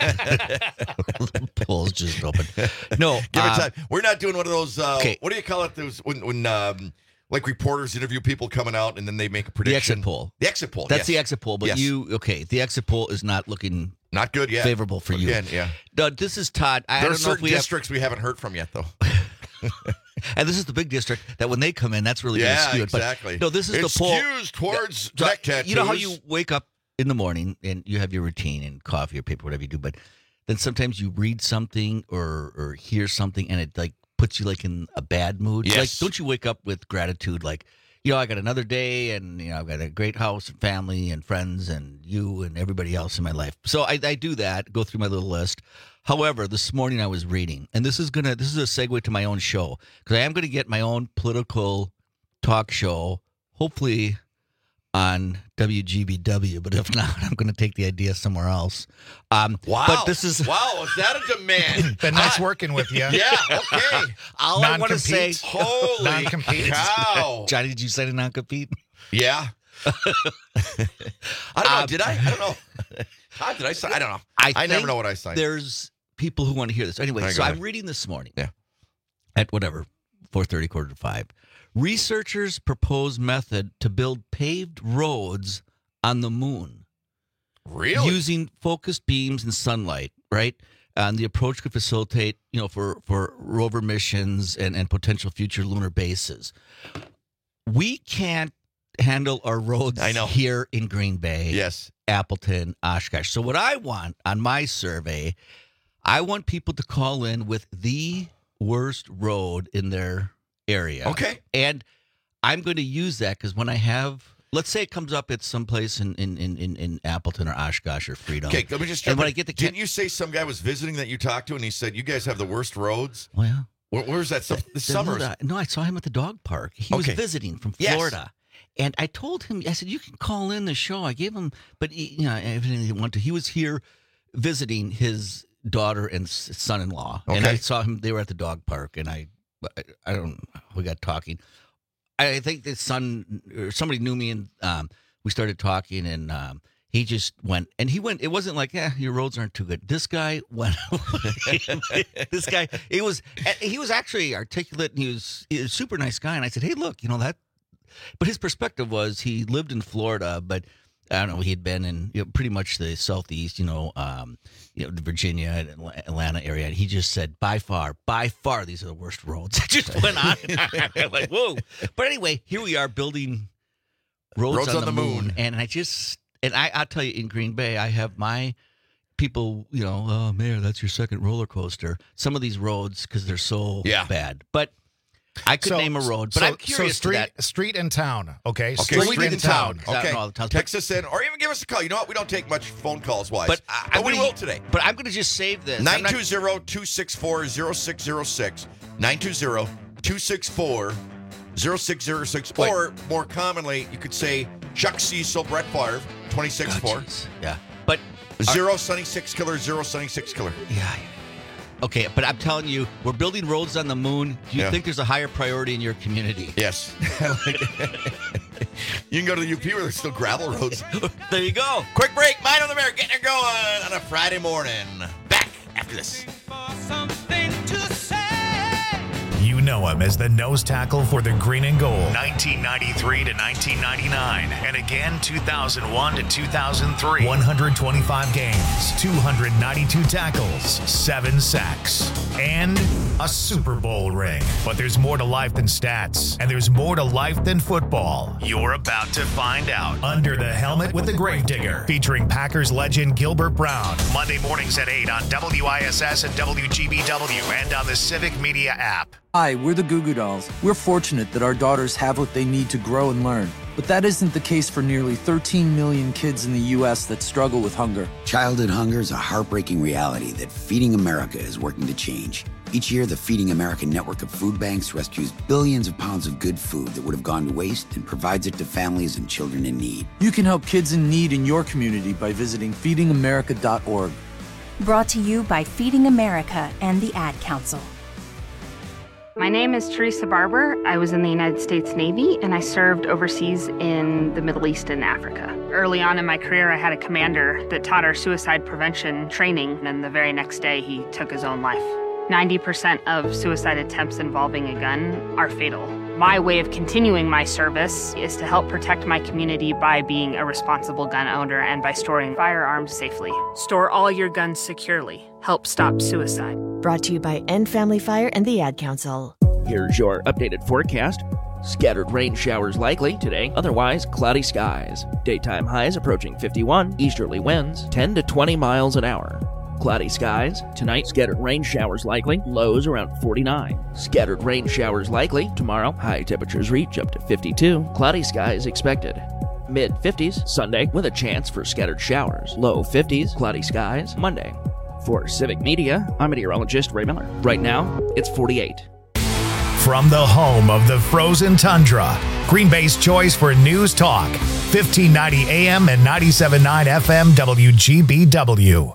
Speaker 14: the poll's just open. No,
Speaker 13: Give
Speaker 14: uh,
Speaker 13: it time. We're not doing one of those. Uh,
Speaker 14: Okay.
Speaker 13: What do you call it? Those when when um, like reporters interview people coming out and then they make a prediction.
Speaker 14: exit poll.
Speaker 13: The exit poll.
Speaker 14: That's
Speaker 13: yes.
Speaker 14: the exit poll. But
Speaker 13: Yes.
Speaker 14: you, okay, the exit poll is not looking
Speaker 13: Not good yet.
Speaker 14: favorable for you.
Speaker 13: Again, yeah.
Speaker 14: No, this is Todd. I
Speaker 13: There are
Speaker 14: don't know if
Speaker 13: certain
Speaker 14: we have,
Speaker 13: districts we haven't heard from yet, though.
Speaker 14: and this is the big district that when they come in, that's really going to
Speaker 13: Yeah,
Speaker 14: skew it.
Speaker 13: exactly.
Speaker 14: But, no, this is
Speaker 13: It
Speaker 14: the poll.
Speaker 13: skews towards
Speaker 14: So,
Speaker 13: neck tattoos.
Speaker 14: You know how you wake up in the morning and you have your routine and coffee or paper, whatever you do, but then sometimes you read something or or hear something and it like puts you like in a bad mood.
Speaker 13: Yes.
Speaker 14: Like, don't you wake up with gratitude? Like, you know, I got another day and, you know, I've got a great house and family and friends and you and everybody else in my life. So I, I do that, go through my little list. However, this morning I was reading, and this is gonna this is a segue to my own show because I am going to get my own political talk show, hopefully on W G B W. But if not, I'm going to take the idea somewhere else. Um,
Speaker 13: Wow.
Speaker 14: But this is
Speaker 13: wow. Is that a demand?
Speaker 1: Been nice working with you.
Speaker 13: Yeah. Okay.
Speaker 14: all I want to say.
Speaker 1: Non-compete.
Speaker 13: Holy
Speaker 1: Non-compete.
Speaker 13: cow.
Speaker 14: Johnny, did you sign a non-compete?
Speaker 13: Yeah. I don't know.
Speaker 14: Um,
Speaker 13: did I? I don't know. How did I sign? I don't know.
Speaker 14: I,
Speaker 13: I never
Speaker 14: think
Speaker 13: know what I signed.
Speaker 14: There's people who want to hear this. Anyway,
Speaker 13: All right,
Speaker 14: so
Speaker 13: go
Speaker 14: I'm
Speaker 13: ahead.
Speaker 14: reading this morning.
Speaker 13: Yeah.
Speaker 14: At whatever, four thirty, quarter to five. Researchers propose method to build paved roads on the moon.
Speaker 13: Really?
Speaker 14: Using focused beams and sunlight, right? And the approach could facilitate, you know, for, for rover missions and, and potential future lunar bases. We can't handle our roads
Speaker 13: I know.
Speaker 14: here in Green Bay.
Speaker 13: Yes.
Speaker 14: Appleton, Oshkosh. So what I want on my survey, I want people to call in with the worst road in their area.
Speaker 13: Okay.
Speaker 14: And I'm going to use that because when I have, let's say it comes up at someplace in in, in, in, in Appleton or Oshkosh or Freedom.
Speaker 13: Okay, let me just
Speaker 14: And
Speaker 13: jump
Speaker 14: when
Speaker 13: in.
Speaker 14: I get the
Speaker 13: Didn't you say some guy was visiting that you talked to and he said, you guys have the worst roads?
Speaker 14: Well, yeah.
Speaker 13: Where, where's that stuff? The
Speaker 14: The-
Speaker 13: summers.
Speaker 14: the- No, I saw him at the dog park. He was
Speaker 13: Okay.
Speaker 14: visiting from
Speaker 13: Yes.
Speaker 14: Florida. And I told him, I said, you can call in the show. I gave him, but he, you know, everything he wanted to. He was here visiting his daughter and s- son-in-law. And
Speaker 13: Okay.
Speaker 14: I saw him, they were at the dog park. And I, I, I don't, we got talking. I think the son, or somebody knew me and um, we started talking and um, he just went, and he went, it wasn't like, eh, your roads aren't too good. This guy went, this guy, he was, he was actually articulate and he was, he was a super nice guy. And I said, hey, look, you know, that, but his perspective was he lived in Florida, but I don't know, he had been in you know, pretty much the southeast, you know, um, you know, the Virginia and Atla- Atlanta area. And he just said, by far, by far, these are the worst roads. I just went on. I'm like, whoa. But anyway, here we are building roads,
Speaker 13: Roads
Speaker 14: on,
Speaker 13: on
Speaker 14: the,
Speaker 13: the
Speaker 14: moon.
Speaker 13: moon.
Speaker 14: And I just, and I, I'll tell you, in Green Bay, I have my people, you know, oh, Mayor, that's your second roller coaster. Some of these roads, because they're so
Speaker 13: Yeah.
Speaker 14: bad. But I could
Speaker 1: So-
Speaker 14: name a road, but
Speaker 1: so,
Speaker 14: I'm curious
Speaker 1: so street,
Speaker 14: to that.
Speaker 1: street and town. Okay.
Speaker 13: Okay,
Speaker 1: Street,
Speaker 13: street
Speaker 1: and
Speaker 13: in town.
Speaker 14: because I don't
Speaker 13: Okay,
Speaker 14: know all the towns,
Speaker 13: text us in, or even give us a call. You know what? We don't take much phone calls wise,
Speaker 14: But,
Speaker 13: but,
Speaker 14: I,
Speaker 13: but
Speaker 14: I'm
Speaker 13: we
Speaker 14: gonna-
Speaker 13: will today.
Speaker 14: But I'm going to just save this. I'm
Speaker 13: nine
Speaker 14: not-
Speaker 13: two zero, two six four, zero six zero six. nine two zero, two six four, zero six zero six.
Speaker 14: Wait.
Speaker 13: Or more commonly, you could say Chuck Cecil, Brett Favre, twenty-six four.
Speaker 14: Oh, jeez. Yeah. But
Speaker 13: Zero Sunny Six Killer, zero Sunny Six Killer.
Speaker 14: yeah, yeah. Okay, but I'm telling you, we're building roads on the moon. Do you
Speaker 13: Yeah.
Speaker 14: think there's a higher priority in your community?
Speaker 13: Yes. You can go to the U P where there's still gravel roads.
Speaker 14: There you go.
Speaker 13: Quick break. Mind on the Bear getting it going on a Friday morning. Back after this.
Speaker 12: Something to say.
Speaker 1: You know him as the nose tackle for the green and gold. nineteen ninety-three to nineteen ninety-nine. And again, two thousand one to two thousand three. one hundred twenty-five games, two hundred ninety-two tackles, seven sacks, and a Super Bowl ring. But there's more to life than stats, and there's more to life than football. You're about to find out. Under the Helmet with the Gravedigger, featuring Packers legend Gilbert Brown. Monday mornings at eight on W I S S and W G B W and on the Civic Media app.
Speaker 15: Hi, we're the Goo Goo Dolls. We're fortunate that our daughters have what they need to grow and learn. But that isn't the case for nearly thirteen million kids in the U S that struggle with hunger.
Speaker 16: Childhood hunger is a heartbreaking reality that Feeding America is working to change. Each year, the Feeding America network of food banks rescues billions of pounds of good food that would have gone to waste and provides it to families and children in need.
Speaker 15: You can help kids in need in your community by visiting feeding america dot org.
Speaker 17: Brought to you by Feeding America and the Ad Council.
Speaker 18: My name is Teresa Barber. I was in the United States Navy, and I served overseas in the Middle East and Africa. Early on in my career, I had a commander that taught our suicide prevention training, and the very next day, he took his own life. ninety percent of suicide attempts involving a gun are fatal. My way of continuing my service is to help protect my community by being a responsible gun owner and by storing firearms safely. Store all your guns securely. Help stop suicide.
Speaker 19: Brought to you by End Family Fire and the Ad Council.
Speaker 20: Here's your updated forecast. Scattered rain showers likely today, otherwise cloudy skies. Daytime highs approaching fifty-one, easterly winds ten to twenty miles an hour. Cloudy skies. Tonight, scattered rain showers likely, lows around forty-nine. Scattered rain showers likely. Tomorrow, high temperatures reach up to fifty-two. Cloudy skies expected. Mid fifties Sunday with a chance for scattered showers. Low fifties, cloudy skies Monday. For Civic Media, I'm meteorologist Ray Miller. Right now, it's forty-eight.
Speaker 1: From the home of the frozen tundra, Green Bay's choice for news talk, fifteen ninety A M and ninety-seven point nine F M W G B W.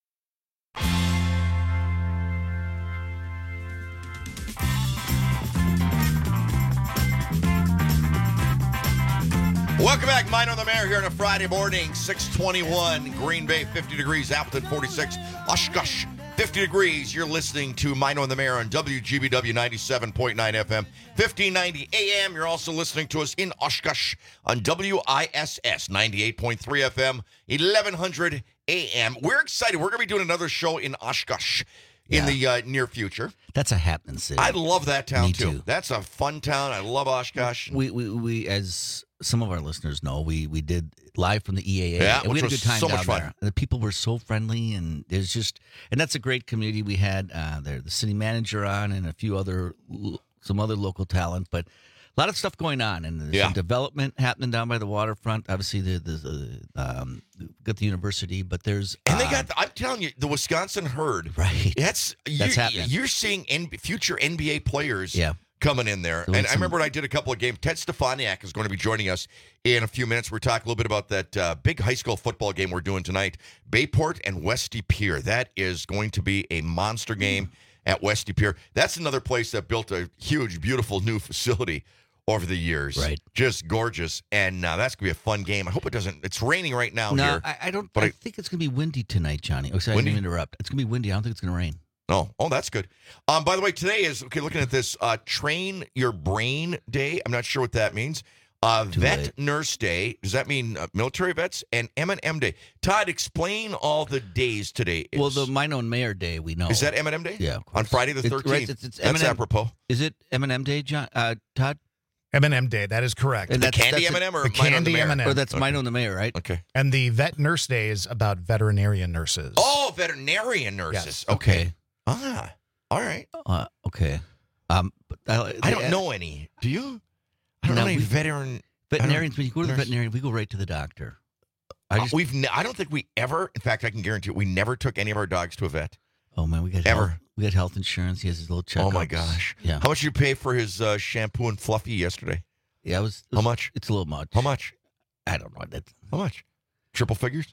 Speaker 13: Welcome back. Mine on the Mayor here on a Friday morning, six twenty-one. Green Bay, fifty degrees. Appleton, forty-six. Oshkosh, fifty degrees. You're listening to Mine on the Mayor on W G B W ninety-seven point nine F M, fifteen ninety A M. You're also listening to us in Oshkosh on W I S S ninety-eight point three F M, eleven hundred A M. We're excited. We're going to be doing another show in Oshkosh in yeah. the uh, near future.
Speaker 14: That's a happening city.
Speaker 13: I love that town,
Speaker 14: Me
Speaker 13: too.
Speaker 14: too.
Speaker 13: That's a fun town. I love Oshkosh.
Speaker 14: We, we, we, as some of our listeners know, we, we did live from the E A A.
Speaker 13: Yeah,
Speaker 14: and we had a good time
Speaker 13: so
Speaker 14: down
Speaker 13: much fun.
Speaker 14: there. The people were so friendly, and there's just, and that's a great community we had uh, there. The city manager on, and a few other, some other local talent, but a lot of stuff going on, and there's
Speaker 13: Yeah.
Speaker 14: some development happening down by the waterfront. Obviously, the, the, the um, got the university, but there's
Speaker 13: And they
Speaker 14: uh,
Speaker 13: got, the, I'm telling you, the Wisconsin herd.
Speaker 14: Right.
Speaker 13: That's,
Speaker 14: That's
Speaker 13: you,
Speaker 14: happening.
Speaker 13: You're seeing N- future N B A players
Speaker 14: Yeah.
Speaker 13: coming in there.
Speaker 14: Doing
Speaker 13: And I
Speaker 14: some-
Speaker 13: remember when I did a couple of games. Ted Stefaniak is going to be joining us in a few minutes. We're talking a little bit about that uh, big high school football game we're doing tonight. Bayport and Westy Pier. That is going to be a monster game at Westy Pier. That's another place that built a huge, beautiful new facility over the years.
Speaker 14: Right.
Speaker 13: Just gorgeous. And uh, that's going to be a fun game. I hope it doesn't. It's raining right now
Speaker 14: No,
Speaker 13: here.
Speaker 14: I, I don't.
Speaker 13: but
Speaker 14: I
Speaker 13: I-
Speaker 14: think it's going to be windy tonight, Johnny. Oh, sorry, I
Speaker 13: Windy?
Speaker 14: didn't interrupt. It's going to be windy. I don't think it's going to rain.
Speaker 13: Oh, oh, that's good. Um, by the way, today is okay. Looking at this, uh, Train Your Brain Day. I'm not sure what that means. Uh,
Speaker 14: Too
Speaker 13: Vet
Speaker 14: late.
Speaker 13: Nurse Day. Does that mean uh, military vets? And M and M Day. Todd, explain all the days today. Is.
Speaker 14: Well, the Mine on Mayor Day, we know.
Speaker 13: is that M and M Day?
Speaker 14: Yeah, of
Speaker 13: on Friday the
Speaker 14: It's-
Speaker 13: thirteenth.
Speaker 14: right, it's- it's
Speaker 13: that's
Speaker 14: M and M.
Speaker 13: apropos.
Speaker 14: Is it M and M Day, John? Uh, Todd?
Speaker 1: M and M Day, that is correct.
Speaker 14: And
Speaker 13: The
Speaker 14: that's-
Speaker 13: candy
Speaker 14: that's
Speaker 13: M and M or
Speaker 1: the
Speaker 13: Mine on the
Speaker 1: candy
Speaker 13: Mayor?
Speaker 1: M and M.
Speaker 14: Or that's
Speaker 13: Okay.
Speaker 14: Mine on the Mayor, right?
Speaker 13: Okay.
Speaker 1: And the Vet Nurse Day is about veterinarian nurses.
Speaker 13: Oh, veterinarian nurses.
Speaker 1: Yes.
Speaker 13: Okay.
Speaker 14: Okay.
Speaker 13: Ah, all right.
Speaker 14: Uh, okay. Um, but uh,
Speaker 13: I don't
Speaker 14: uh,
Speaker 13: know any. Do you? I don't
Speaker 14: No,
Speaker 13: know any
Speaker 14: we-
Speaker 13: veteran.
Speaker 14: Veterinarians, when you go to the
Speaker 13: nurse-
Speaker 14: veterinarian, we go right to the doctor. I
Speaker 13: Uh,
Speaker 14: just,
Speaker 13: we've. Ne- I don't think we ever. In fact, I can guarantee it, we never took any of our dogs to a vet.
Speaker 14: oh man, we got
Speaker 13: Ever.
Speaker 14: Health, we got health insurance. He has his little checkups.
Speaker 13: Oh my gosh!
Speaker 14: Yeah.
Speaker 13: How much did you pay for his uh, shampoo and fluffy yesterday?
Speaker 14: Yeah, it was, it
Speaker 13: How
Speaker 14: was-
Speaker 13: much?
Speaker 14: It's a little much.
Speaker 13: How much?
Speaker 14: I don't know. That's
Speaker 13: How much? Triple figures.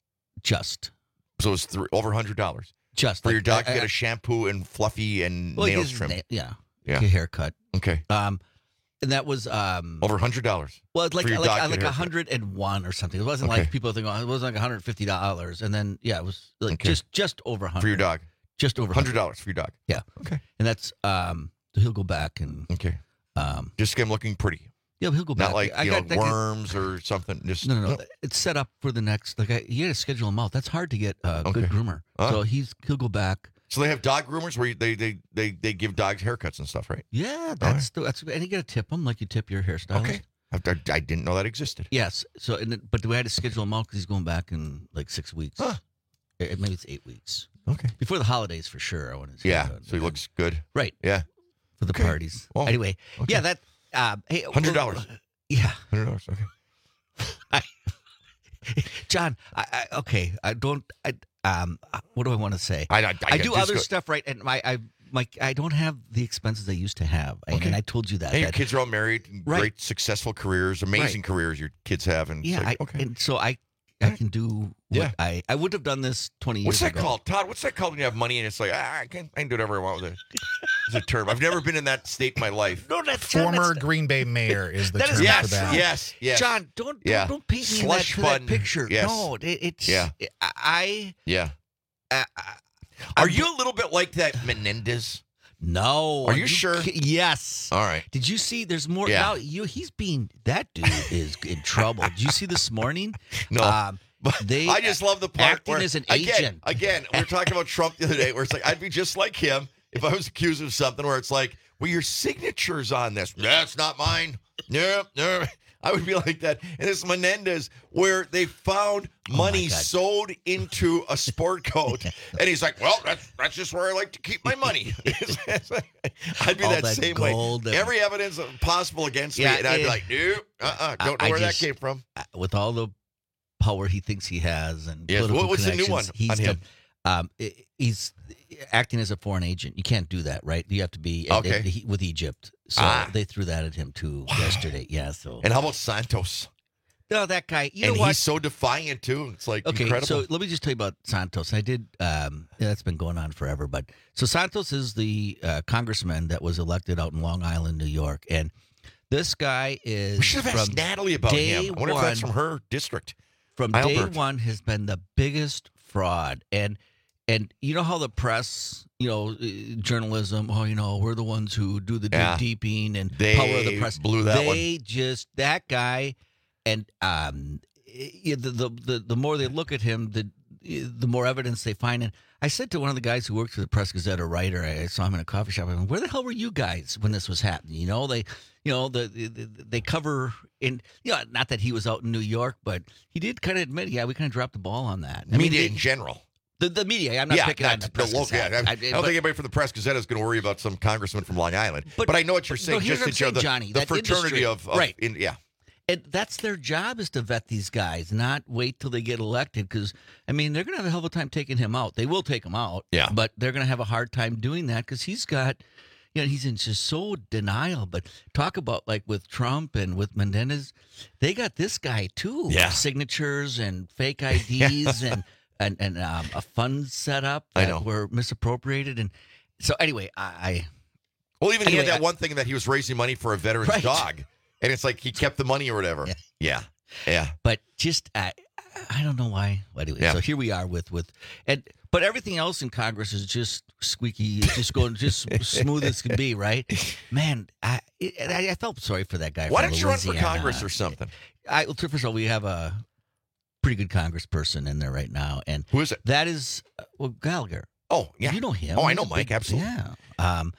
Speaker 14: just,
Speaker 13: So it's three, over a hundred dollars
Speaker 14: just
Speaker 13: for
Speaker 14: like,
Speaker 13: your dog
Speaker 14: I-
Speaker 13: to get
Speaker 14: I-
Speaker 13: a shampoo and fluffy and
Speaker 14: well, he
Speaker 13: nails
Speaker 14: gets his
Speaker 13: trimmed.
Speaker 14: na- yeah,
Speaker 13: Yeah.
Speaker 14: like a haircut.
Speaker 13: Okay,
Speaker 14: Um, and that was um,
Speaker 13: over a hundred dollars.
Speaker 14: well, it's like
Speaker 13: for your
Speaker 14: like
Speaker 13: dog to
Speaker 14: like
Speaker 13: get a
Speaker 14: a
Speaker 13: haircut.
Speaker 14: hundred and one or something. It wasn't
Speaker 13: Okay.
Speaker 14: like people think, oh, it was like a hundred and fifty dollars, and then yeah, it was like
Speaker 13: Okay.
Speaker 14: just just over a hundred
Speaker 13: for your dog.
Speaker 14: just over
Speaker 13: Hundred dollars for your dog.
Speaker 14: Yeah.
Speaker 13: Okay.
Speaker 14: And that's um, so he'll go back and
Speaker 13: Okay.
Speaker 14: um,
Speaker 13: Just get him looking pretty.
Speaker 14: yeah, he'll go back.
Speaker 13: Not like
Speaker 14: I
Speaker 13: you
Speaker 14: got-
Speaker 13: know
Speaker 14: I got-
Speaker 13: worms or something. Just
Speaker 14: No, no, no. It's set up for the next. Like I, you got to schedule him out. That's hard to get a
Speaker 13: Okay.
Speaker 14: good groomer.
Speaker 13: Ah.
Speaker 14: So he's he'll go back.
Speaker 13: So they have dog groomers where you, they, they they they give dogs haircuts and stuff, right?
Speaker 14: Yeah, that's the, that's and you got to tip him like you tip your hairstylist.
Speaker 13: Okay. I, I, I didn't know that existed.
Speaker 14: Yes. So, and then, but we had to schedule him out because he's going back in like six weeks.
Speaker 13: Huh.
Speaker 14: Eh, Maybe it's eight weeks
Speaker 13: Okay.
Speaker 14: before the holidays for sure. I want to.
Speaker 13: Yeah. So he looks good.
Speaker 14: right
Speaker 13: Yeah.
Speaker 14: for the
Speaker 13: Okay.
Speaker 14: parties.
Speaker 13: Oh,
Speaker 14: Anyway,
Speaker 13: okay.
Speaker 14: yeah, that. Uh, hey,
Speaker 13: Hundred dollars.
Speaker 14: well, Yeah,
Speaker 13: Hundred dollars. Okay.
Speaker 14: I, John. I, I okay. I don't. I um. What do I want to say?
Speaker 13: I, I, I
Speaker 14: I do
Speaker 13: just
Speaker 14: other
Speaker 13: go-
Speaker 14: stuff right, and my I my I don't have the expenses I used to have, and,
Speaker 13: Okay.
Speaker 14: and I told you that.
Speaker 13: Hey, your
Speaker 14: that-
Speaker 13: kids are all married, and
Speaker 14: Right.
Speaker 13: great, successful careers, amazing
Speaker 14: Right.
Speaker 13: careers your kids have. And it's
Speaker 14: Yeah,
Speaker 13: like,
Speaker 14: I,
Speaker 13: okay.
Speaker 14: and so I I can do what
Speaker 13: Yeah.
Speaker 14: I I would have done this twenty
Speaker 13: What's
Speaker 14: years
Speaker 13: that
Speaker 14: ago.
Speaker 13: called, Todd? What's that called when you have money and it's like, ah, I can, I can do whatever I want with it? It's a term. I've never been in that state in my life.
Speaker 14: No, that's
Speaker 1: Former Green Bay mayor is the
Speaker 14: That
Speaker 1: term
Speaker 14: is
Speaker 13: yes,
Speaker 1: for that.
Speaker 13: yes, yes.
Speaker 14: John, don't
Speaker 13: Yeah.
Speaker 14: don't, don't paint me in that,
Speaker 13: Slush
Speaker 14: to that
Speaker 13: fund.
Speaker 14: picture.
Speaker 13: Yes.
Speaker 14: No, it, it's
Speaker 13: Yeah.
Speaker 14: I
Speaker 13: Yeah.
Speaker 14: I,
Speaker 13: Are you a little bit like that Menendez?
Speaker 14: No.
Speaker 13: Are you sure?
Speaker 14: ki- Yes.
Speaker 13: All right.
Speaker 14: Did you see? There's more.
Speaker 13: Yeah.
Speaker 14: Now you. He's being. That dude is in trouble. Did you see this morning?
Speaker 13: No.
Speaker 14: Um,
Speaker 13: But
Speaker 14: they
Speaker 13: I just love the part
Speaker 14: acting
Speaker 13: where,
Speaker 14: as an
Speaker 13: again,
Speaker 14: agent.
Speaker 13: again, we were talking about Trump the other day, where it's like I'd be just like him if I was accused of something. Where it's like, well, your signature's on this. That's not mine. No, no. I would be like that. And this Menendez, where they found money sewed into a sport coat, and he's like, "Well, that's that's just where I like to keep my money." I'd be
Speaker 14: All
Speaker 13: that,
Speaker 14: that
Speaker 13: same
Speaker 14: gold
Speaker 13: way.
Speaker 14: and-
Speaker 13: Every evidence possible against
Speaker 14: Yeah,
Speaker 13: me, and I'd be
Speaker 14: it-
Speaker 13: like, "No, uh-uh, don't know
Speaker 14: I
Speaker 13: where
Speaker 14: just-
Speaker 13: that came from."
Speaker 14: uh, With all the power he thinks he has and
Speaker 13: Yes,
Speaker 14: political
Speaker 13: what- what's the new
Speaker 14: connections,
Speaker 13: one
Speaker 14: he's
Speaker 13: on him?
Speaker 14: done- um, i- he's acting as a foreign agent. You can't do that, right? You have to be and-
Speaker 13: Okay.
Speaker 14: and he- with Egypt. So
Speaker 13: Ah.
Speaker 14: they threw that at him too yesterday. Yeah. So
Speaker 13: And how about Santos?
Speaker 14: no, that guy. You
Speaker 13: and
Speaker 14: know what?
Speaker 13: he's so defiant too. It's like
Speaker 14: Okay,
Speaker 13: incredible.
Speaker 14: so let me just tell you about Santos. I did. Um, yeah, that's been going on forever. But so Santos is the uh, congressman that was elected out in Long Island, New York, and this guy is.
Speaker 13: we should have asked
Speaker 14: from
Speaker 13: Natalie about
Speaker 14: day
Speaker 13: him. I wonder
Speaker 14: one,
Speaker 13: if that's from her district.
Speaker 14: From
Speaker 13: Albert.
Speaker 14: day one, has been the biggest fraud, and and you know how the press, you know, uh, journalism. Oh, you know, we're the ones who do the
Speaker 13: Yeah.
Speaker 14: dig deeping and
Speaker 13: They
Speaker 14: power of the press.
Speaker 13: blew that one.
Speaker 14: They just that guy, and um, i- the, the the the more they look at him, the the more evidence they find. And I said to one of the guys who worked for the Press Gazette, a writer, I saw him in a coffee shop. I went, "Where the hell were you guys when this was happening?" You know, they, you know, the, the they cover in, you know, not that he was out in New York, but he did kind of admit, yeah, we kind of dropped the ball on that. I
Speaker 13: Media
Speaker 14: mean,
Speaker 13: in general.
Speaker 14: the the media. I'm not
Speaker 13: yeah,
Speaker 14: picking
Speaker 13: not
Speaker 14: on the
Speaker 13: the
Speaker 14: Press
Speaker 13: local. Yeah,
Speaker 14: Gazette.
Speaker 13: I, I
Speaker 14: I-
Speaker 13: don't
Speaker 14: but-
Speaker 13: think anybody from the Press Gazette is going to worry about some congressman from Long Island. But,
Speaker 14: But-
Speaker 13: I know what you're
Speaker 14: no,
Speaker 13: saying.
Speaker 14: here's
Speaker 13: just
Speaker 14: what I'm
Speaker 13: that, you know,
Speaker 14: saying,
Speaker 13: the,
Speaker 14: Johnny,
Speaker 13: the
Speaker 14: that
Speaker 13: fraternity
Speaker 14: industry-
Speaker 13: of, of
Speaker 14: right.
Speaker 13: in, yeah.
Speaker 14: And that's their job, is to vet these guys, not wait till they get elected. Because I mean, they're going to have a hell of a time taking him out. They will take him out,
Speaker 13: Yeah.
Speaker 14: But they're going to have a hard time doing that because he's got, you know, he's in just so denial. But talk about like with Trump and with Menendez, they got this guy too.
Speaker 13: Yeah.
Speaker 14: Signatures and fake I Ds and and and um, a fund set up
Speaker 13: I
Speaker 14: that
Speaker 13: know.
Speaker 14: were misappropriated. And so anyway, I. I
Speaker 13: Well, even he
Speaker 14: Anyway,
Speaker 13: had that
Speaker 14: I-
Speaker 13: one thing that he was raising money for a veteran's
Speaker 14: Right.
Speaker 13: dog, and it's like he kept the money or whatever.
Speaker 14: Yeah.
Speaker 13: Yeah, yeah.
Speaker 14: But just I, I don't know why. Well, anyway,
Speaker 13: Yeah.
Speaker 14: so here we are with with and but everything else in Congress is just squeaky, it's just going just smooth as can be, right? Man, I I, I felt sorry for that guy.
Speaker 13: Why
Speaker 14: from
Speaker 13: don't you run for
Speaker 14: Louisiana.
Speaker 13: Congress or something?
Speaker 14: I well, first of all, we have a pretty good Congressperson in there right now, and
Speaker 13: Who is it?
Speaker 14: that is uh, well Gallagher.
Speaker 13: Oh, yeah.
Speaker 14: You know him.
Speaker 13: Oh, I
Speaker 14: He's
Speaker 13: know
Speaker 14: a
Speaker 13: Mike,
Speaker 14: big-
Speaker 13: absolutely.
Speaker 14: Yeah. Um,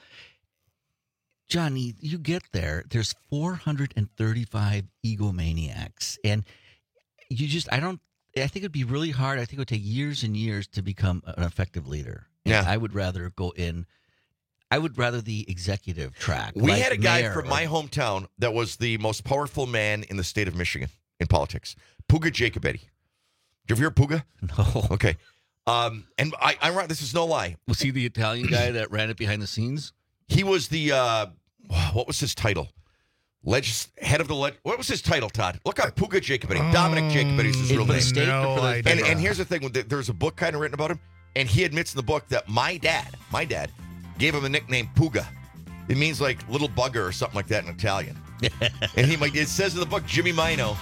Speaker 14: Johnny, you get there. There's four hundred thirty-five egomaniacs, and you just I don't. I think it'd be really hard. I think it would take years and years to become an effective leader. And
Speaker 13: Yeah.
Speaker 14: I would rather go in. I would rather the executive track.
Speaker 13: We
Speaker 14: like
Speaker 13: had a guy
Speaker 14: mayor
Speaker 13: from
Speaker 14: or-
Speaker 13: my hometown that was the most powerful man in the state of Michigan in politics, Puga Jacobetti. Did you ever hear Puga?
Speaker 14: No.
Speaker 13: Okay. Um, and I, I, this is no lie.
Speaker 14: Was he the Italian guy that ran it behind the scenes?
Speaker 13: He was the, uh, what was his title? Legis- head of the, leg- what was his title, Todd? Look up Puga Jacobetti. Dominic Jacobetti's his
Speaker 14: In
Speaker 13: real
Speaker 14: the
Speaker 13: name.
Speaker 14: state or for the
Speaker 13: And,
Speaker 14: federal?
Speaker 13: and here's the thing, there's a book kind of written about him, and he admits in the book that my dad, my dad, gave him the nickname Puga. It means like little bugger or something like that in Italian. And he might, it says in the book, Jimmy Mino.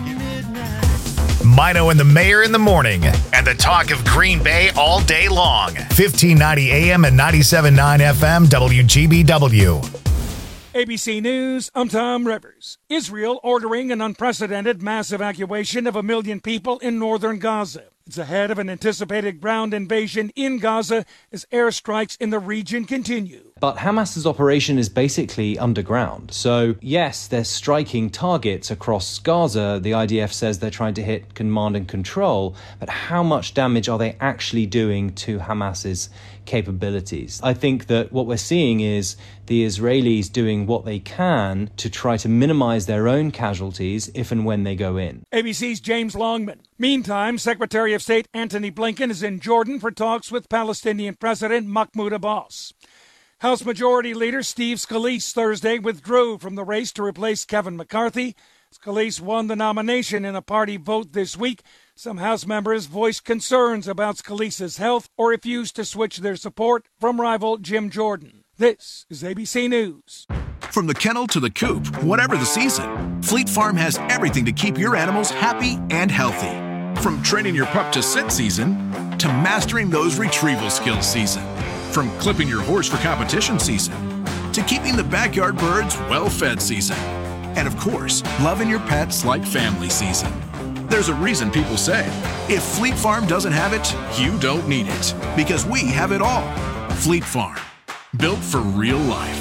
Speaker 1: Mino and the Mayor in the morning, and the talk of Green Bay all day long. fifteen ninety A M and ninety-seven point nine F M, W G B W.
Speaker 2: A B C News, I'm Tom Rivers. Israel ordering an unprecedented mass evacuation of a million people in northern Gaza. It's ahead of an anticipated ground invasion in Gaza as airstrikes in the region continue.
Speaker 3: But Hamas's operation is basically underground. So, yes, they're striking targets across Gaza. The I D F says they're trying to hit command and control. But how much damage are they actually doing to Hamas's capabilities? I think that what we're seeing is the Israelis doing what they can to try to minimize their own casualties if and when they go in.
Speaker 2: A B C's James Longman. Meantime, Secretary of State Antony Blinken is in Jordan for talks with Palestinian President Mahmoud Abbas. House Majority Leader Steve Scalise Thursday withdrew from the race to replace Kevin McCarthy. Scalise won the nomination in a party vote this week. Some House members voiced concerns about Scalise's health or refused to switch their support from rival Jim Jordan. This is A B C News.
Speaker 21: From the kennel to the coop, whatever the season, Fleet Farm has everything to keep your animals happy and healthy. From training your pup to sit season to mastering those retrieval skills season. From clipping your horse for competition season to keeping the backyard birds well-fed season. And of course, loving your pets like family season. There's a reason people say, if Fleet Farm doesn't have it, you don't need it. Because we have it all. Fleet Farm, built for real life.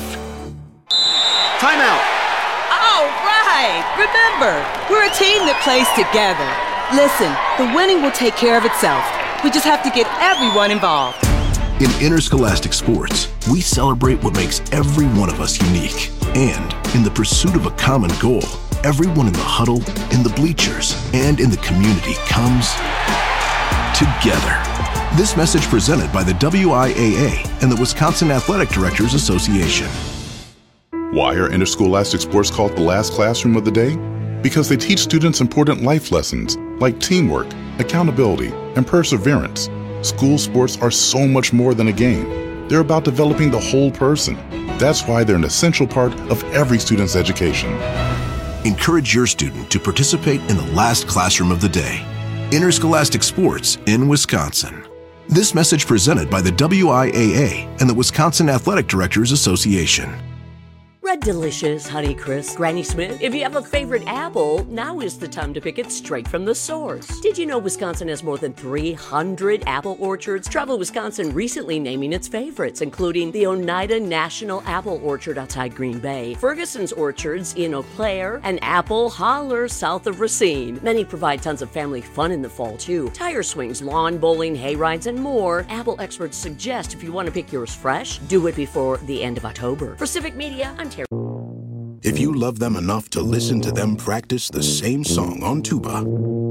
Speaker 22: Timeout.
Speaker 23: All right. Remember, we're a team that plays together. Listen, the winning will take care of itself. We just have to get everyone involved.
Speaker 21: In interscholastic sports, we celebrate what makes every one of us unique. And in the pursuit of a common goal, everyone in the huddle, in the bleachers, and in the community comes together. This message presented by the W I A A and the Wisconsin Athletic Directors Association.
Speaker 24: Why are interscholastic sports called the last classroom of the day? Because they teach students important life lessons like teamwork, accountability, and perseverance. School sports are so much more than a game. They're about developing the whole person. That's why they're an essential part of every student's education.
Speaker 21: Encourage your student to participate in the last classroom of the day. Interscholastic sports in Wisconsin. This message presented by the W I A A and the Wisconsin Athletic Directors Association.
Speaker 10: Red Delicious, Honeycrisp, Granny Smith. If you have a favorite apple, now is the time to pick it straight from the source. Did you know Wisconsin has more than three hundred apple orchards? Travel Wisconsin recently naming its favorites, including the Oneida National Apple Orchard outside Green Bay, Ferguson's Orchards in Eau Claire, and Apple Holler south of Racine. Many provide tons of family fun in the fall, too. Tire swings, lawn bowling, hay rides, and more. Apple experts suggest if you want to pick yours fresh, do it before the end of October. For Civic Media, I'm Terry.
Speaker 25: If you love them enough to listen to them practice the same song on tuba,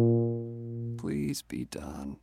Speaker 26: please be done.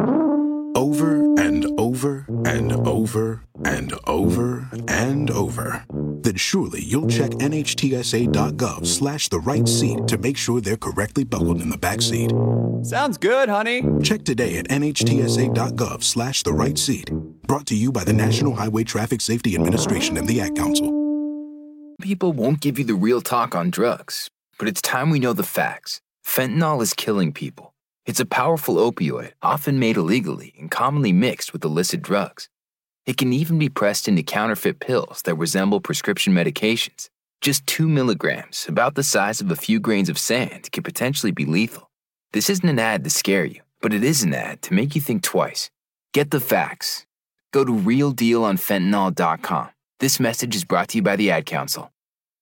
Speaker 25: Over and over and over and over and over, then surely you'll check nhtsa.gov slash the right seat to make sure they're correctly buckled in the back seat.
Speaker 26: Sounds good, honey.
Speaker 25: Check today at nhtsa.gov slash the right seat. Brought to you by the National Highway Traffic Safety Administration and the Ad Council.
Speaker 27: People won't give you the real talk on drugs, but it's time we know the facts. Fentanyl is killing people. It's a powerful opioid, often made illegally and commonly mixed with illicit drugs. It can even be pressed into counterfeit pills that resemble prescription medications. Just two milligrams, about the size of a few grains of sand, can potentially be lethal. This isn't an ad to scare you, but it is an ad to make you think twice. Get the facts. Go to real deal on fentanyl dot com. This message is brought to you by the Ad Council.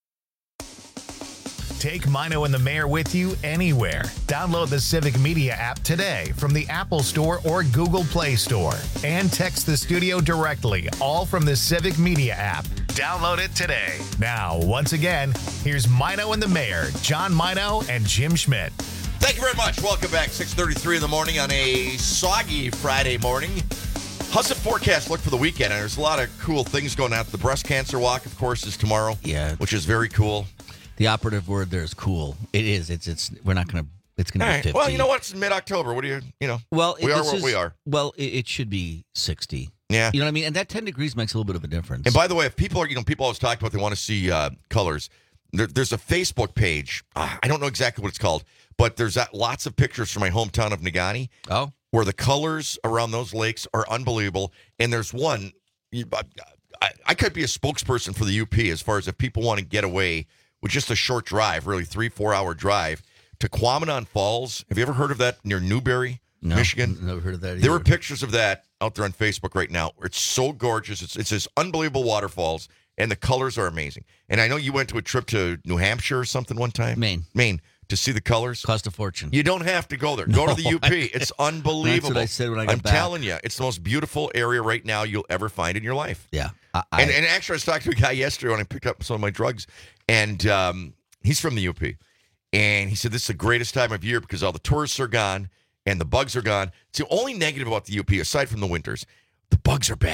Speaker 1: Take Mino and the Mayor with you anywhere. Download the Civic Media app today from the Apple Store or Google Play Store. And text the studio directly, all from the Civic Media app. Download it today. Now, once again, here's Mino and the Mayor, John Mino and Jim Schmidt.
Speaker 13: Thank you very much. Welcome back. six thirty-three in the morning on a soggy Friday morning. How's the forecast look for the weekend? And there's a lot of cool things going on. The breast cancer walk, of course, is tomorrow.
Speaker 14: Yeah,
Speaker 13: which is very cool.
Speaker 14: The operative word there is cool. It is. It's. It's. We're not going to. It's going to be
Speaker 13: right.
Speaker 14: fifty.
Speaker 13: Well, you know what? It's mid-October. What do you? You know.
Speaker 14: Well,
Speaker 13: we
Speaker 14: it,
Speaker 13: are what
Speaker 14: is,
Speaker 13: we are.
Speaker 14: Well, it, it should be sixty.
Speaker 13: Yeah.
Speaker 14: You know what I mean? And that ten degrees makes a little bit of a difference.
Speaker 13: And by the way, if people are, you know, people always talk about they want to see uh, colors. There, there's a Facebook page. Uh, I don't know exactly what it's called, but there's uh, lots of pictures from my hometown of Negaunee.
Speaker 14: Oh.
Speaker 13: Where the colors around those lakes are unbelievable. And there's one, I, I could be a spokesperson for the U P as far as if people want to get away with just a short drive, really three, four hour drive to Quamanon Falls. Have you ever heard of that near Newberry,
Speaker 14: no,
Speaker 13: Michigan?
Speaker 14: Never heard of that either.
Speaker 13: There were pictures of that out there on Facebook right now. It's so gorgeous. It's, it's this unbelievable waterfalls, and the colors are amazing. And I know you went to a trip to New Hampshire or something one time.
Speaker 14: Maine.
Speaker 13: Maine. To see the colors.
Speaker 14: Cost a fortune.
Speaker 13: You don't have to go there. Go
Speaker 14: No,
Speaker 13: to the U P. It's unbelievable.
Speaker 14: That's what I said when I got
Speaker 13: I'm
Speaker 14: back.
Speaker 13: telling you, it's the most beautiful area right now you'll ever find in your life.
Speaker 14: Yeah. I, I,
Speaker 13: and, and actually, I was talking to a guy yesterday when I picked up some of my drugs, and um, he's from the U P. And he said, this is the greatest time of year because all the tourists are gone and the bugs are gone. It's the only negative about the U P, aside from the winters. The bugs are bad.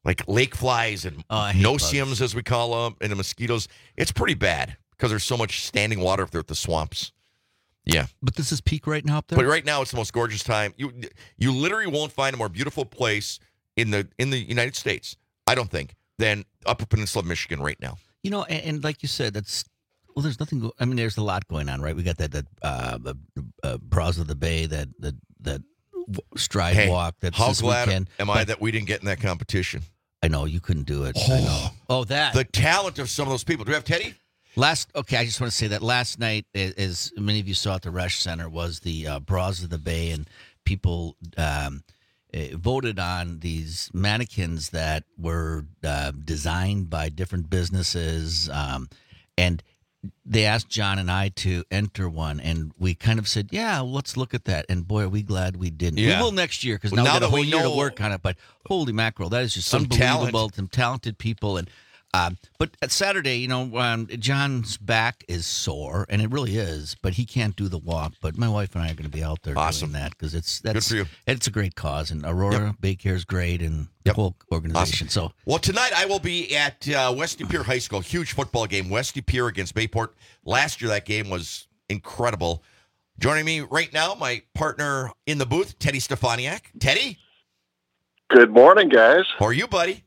Speaker 13: like lake flies and
Speaker 14: Oh, I hate
Speaker 13: no-see-ums,
Speaker 14: bugs.
Speaker 13: as we call them, and the mosquitoes. It's pretty bad because there's so much standing water up there at the swamps. Yeah.
Speaker 14: But this is peak right now up there?
Speaker 13: But right now, it's the most gorgeous time. You you literally won't find a more beautiful place in the in the United States, I don't think, than Upper Peninsula of Michigan right now.
Speaker 14: You know, and, and like you said, that's well. There's nothing. Go, I mean, there's a lot going on, right? We got that that uh, the uh, Bras of the Bay, that that that stride
Speaker 13: Hey,
Speaker 14: walk. That's
Speaker 13: how
Speaker 14: this
Speaker 13: glad
Speaker 14: weekend.
Speaker 13: am I that we didn't get in that competition?
Speaker 14: I know you couldn't do it.
Speaker 13: Oh,
Speaker 14: I know. Oh, that
Speaker 13: the talent of some of those people. Do we have Teddy?
Speaker 14: Last, okay, I just want to say that last night, as many of you saw at the Resch Center, was the uh, Bras of the Bay, and people um, uh, voted on these mannequins that were uh, designed by different businesses, um, and they asked John and I to enter one, and we kind of said, yeah, let's look at that, and boy, are we glad we didn't.
Speaker 13: Yeah.
Speaker 14: We will next year, because
Speaker 13: Well,
Speaker 14: now,
Speaker 13: now
Speaker 14: we got a
Speaker 13: that
Speaker 14: whole
Speaker 13: we
Speaker 14: year to
Speaker 13: know-
Speaker 14: work on it, but holy mackerel, that is just
Speaker 13: Some
Speaker 14: unbelievable,
Speaker 13: talent.
Speaker 14: some talented people, and Um, but at Saturday, you know, um, John's back is sore, and it really is. But he can't do the walk. But my wife and I are going to be out there
Speaker 13: Awesome.
Speaker 14: doing that because it's that's
Speaker 13: Good for you.
Speaker 14: It's a great cause, and Aurora Baycare is great, and the
Speaker 13: Yep.
Speaker 14: whole organization.
Speaker 13: Awesome.
Speaker 14: So
Speaker 13: Well, tonight I will be at uh, Westy Pier High School. Huge football game. Westy Pier against Bayport. Last year that game was incredible. Joining me right now, my partner in the booth, Teddy Stefaniak. Teddy,
Speaker 4: Good morning, guys.
Speaker 13: how are you, buddy?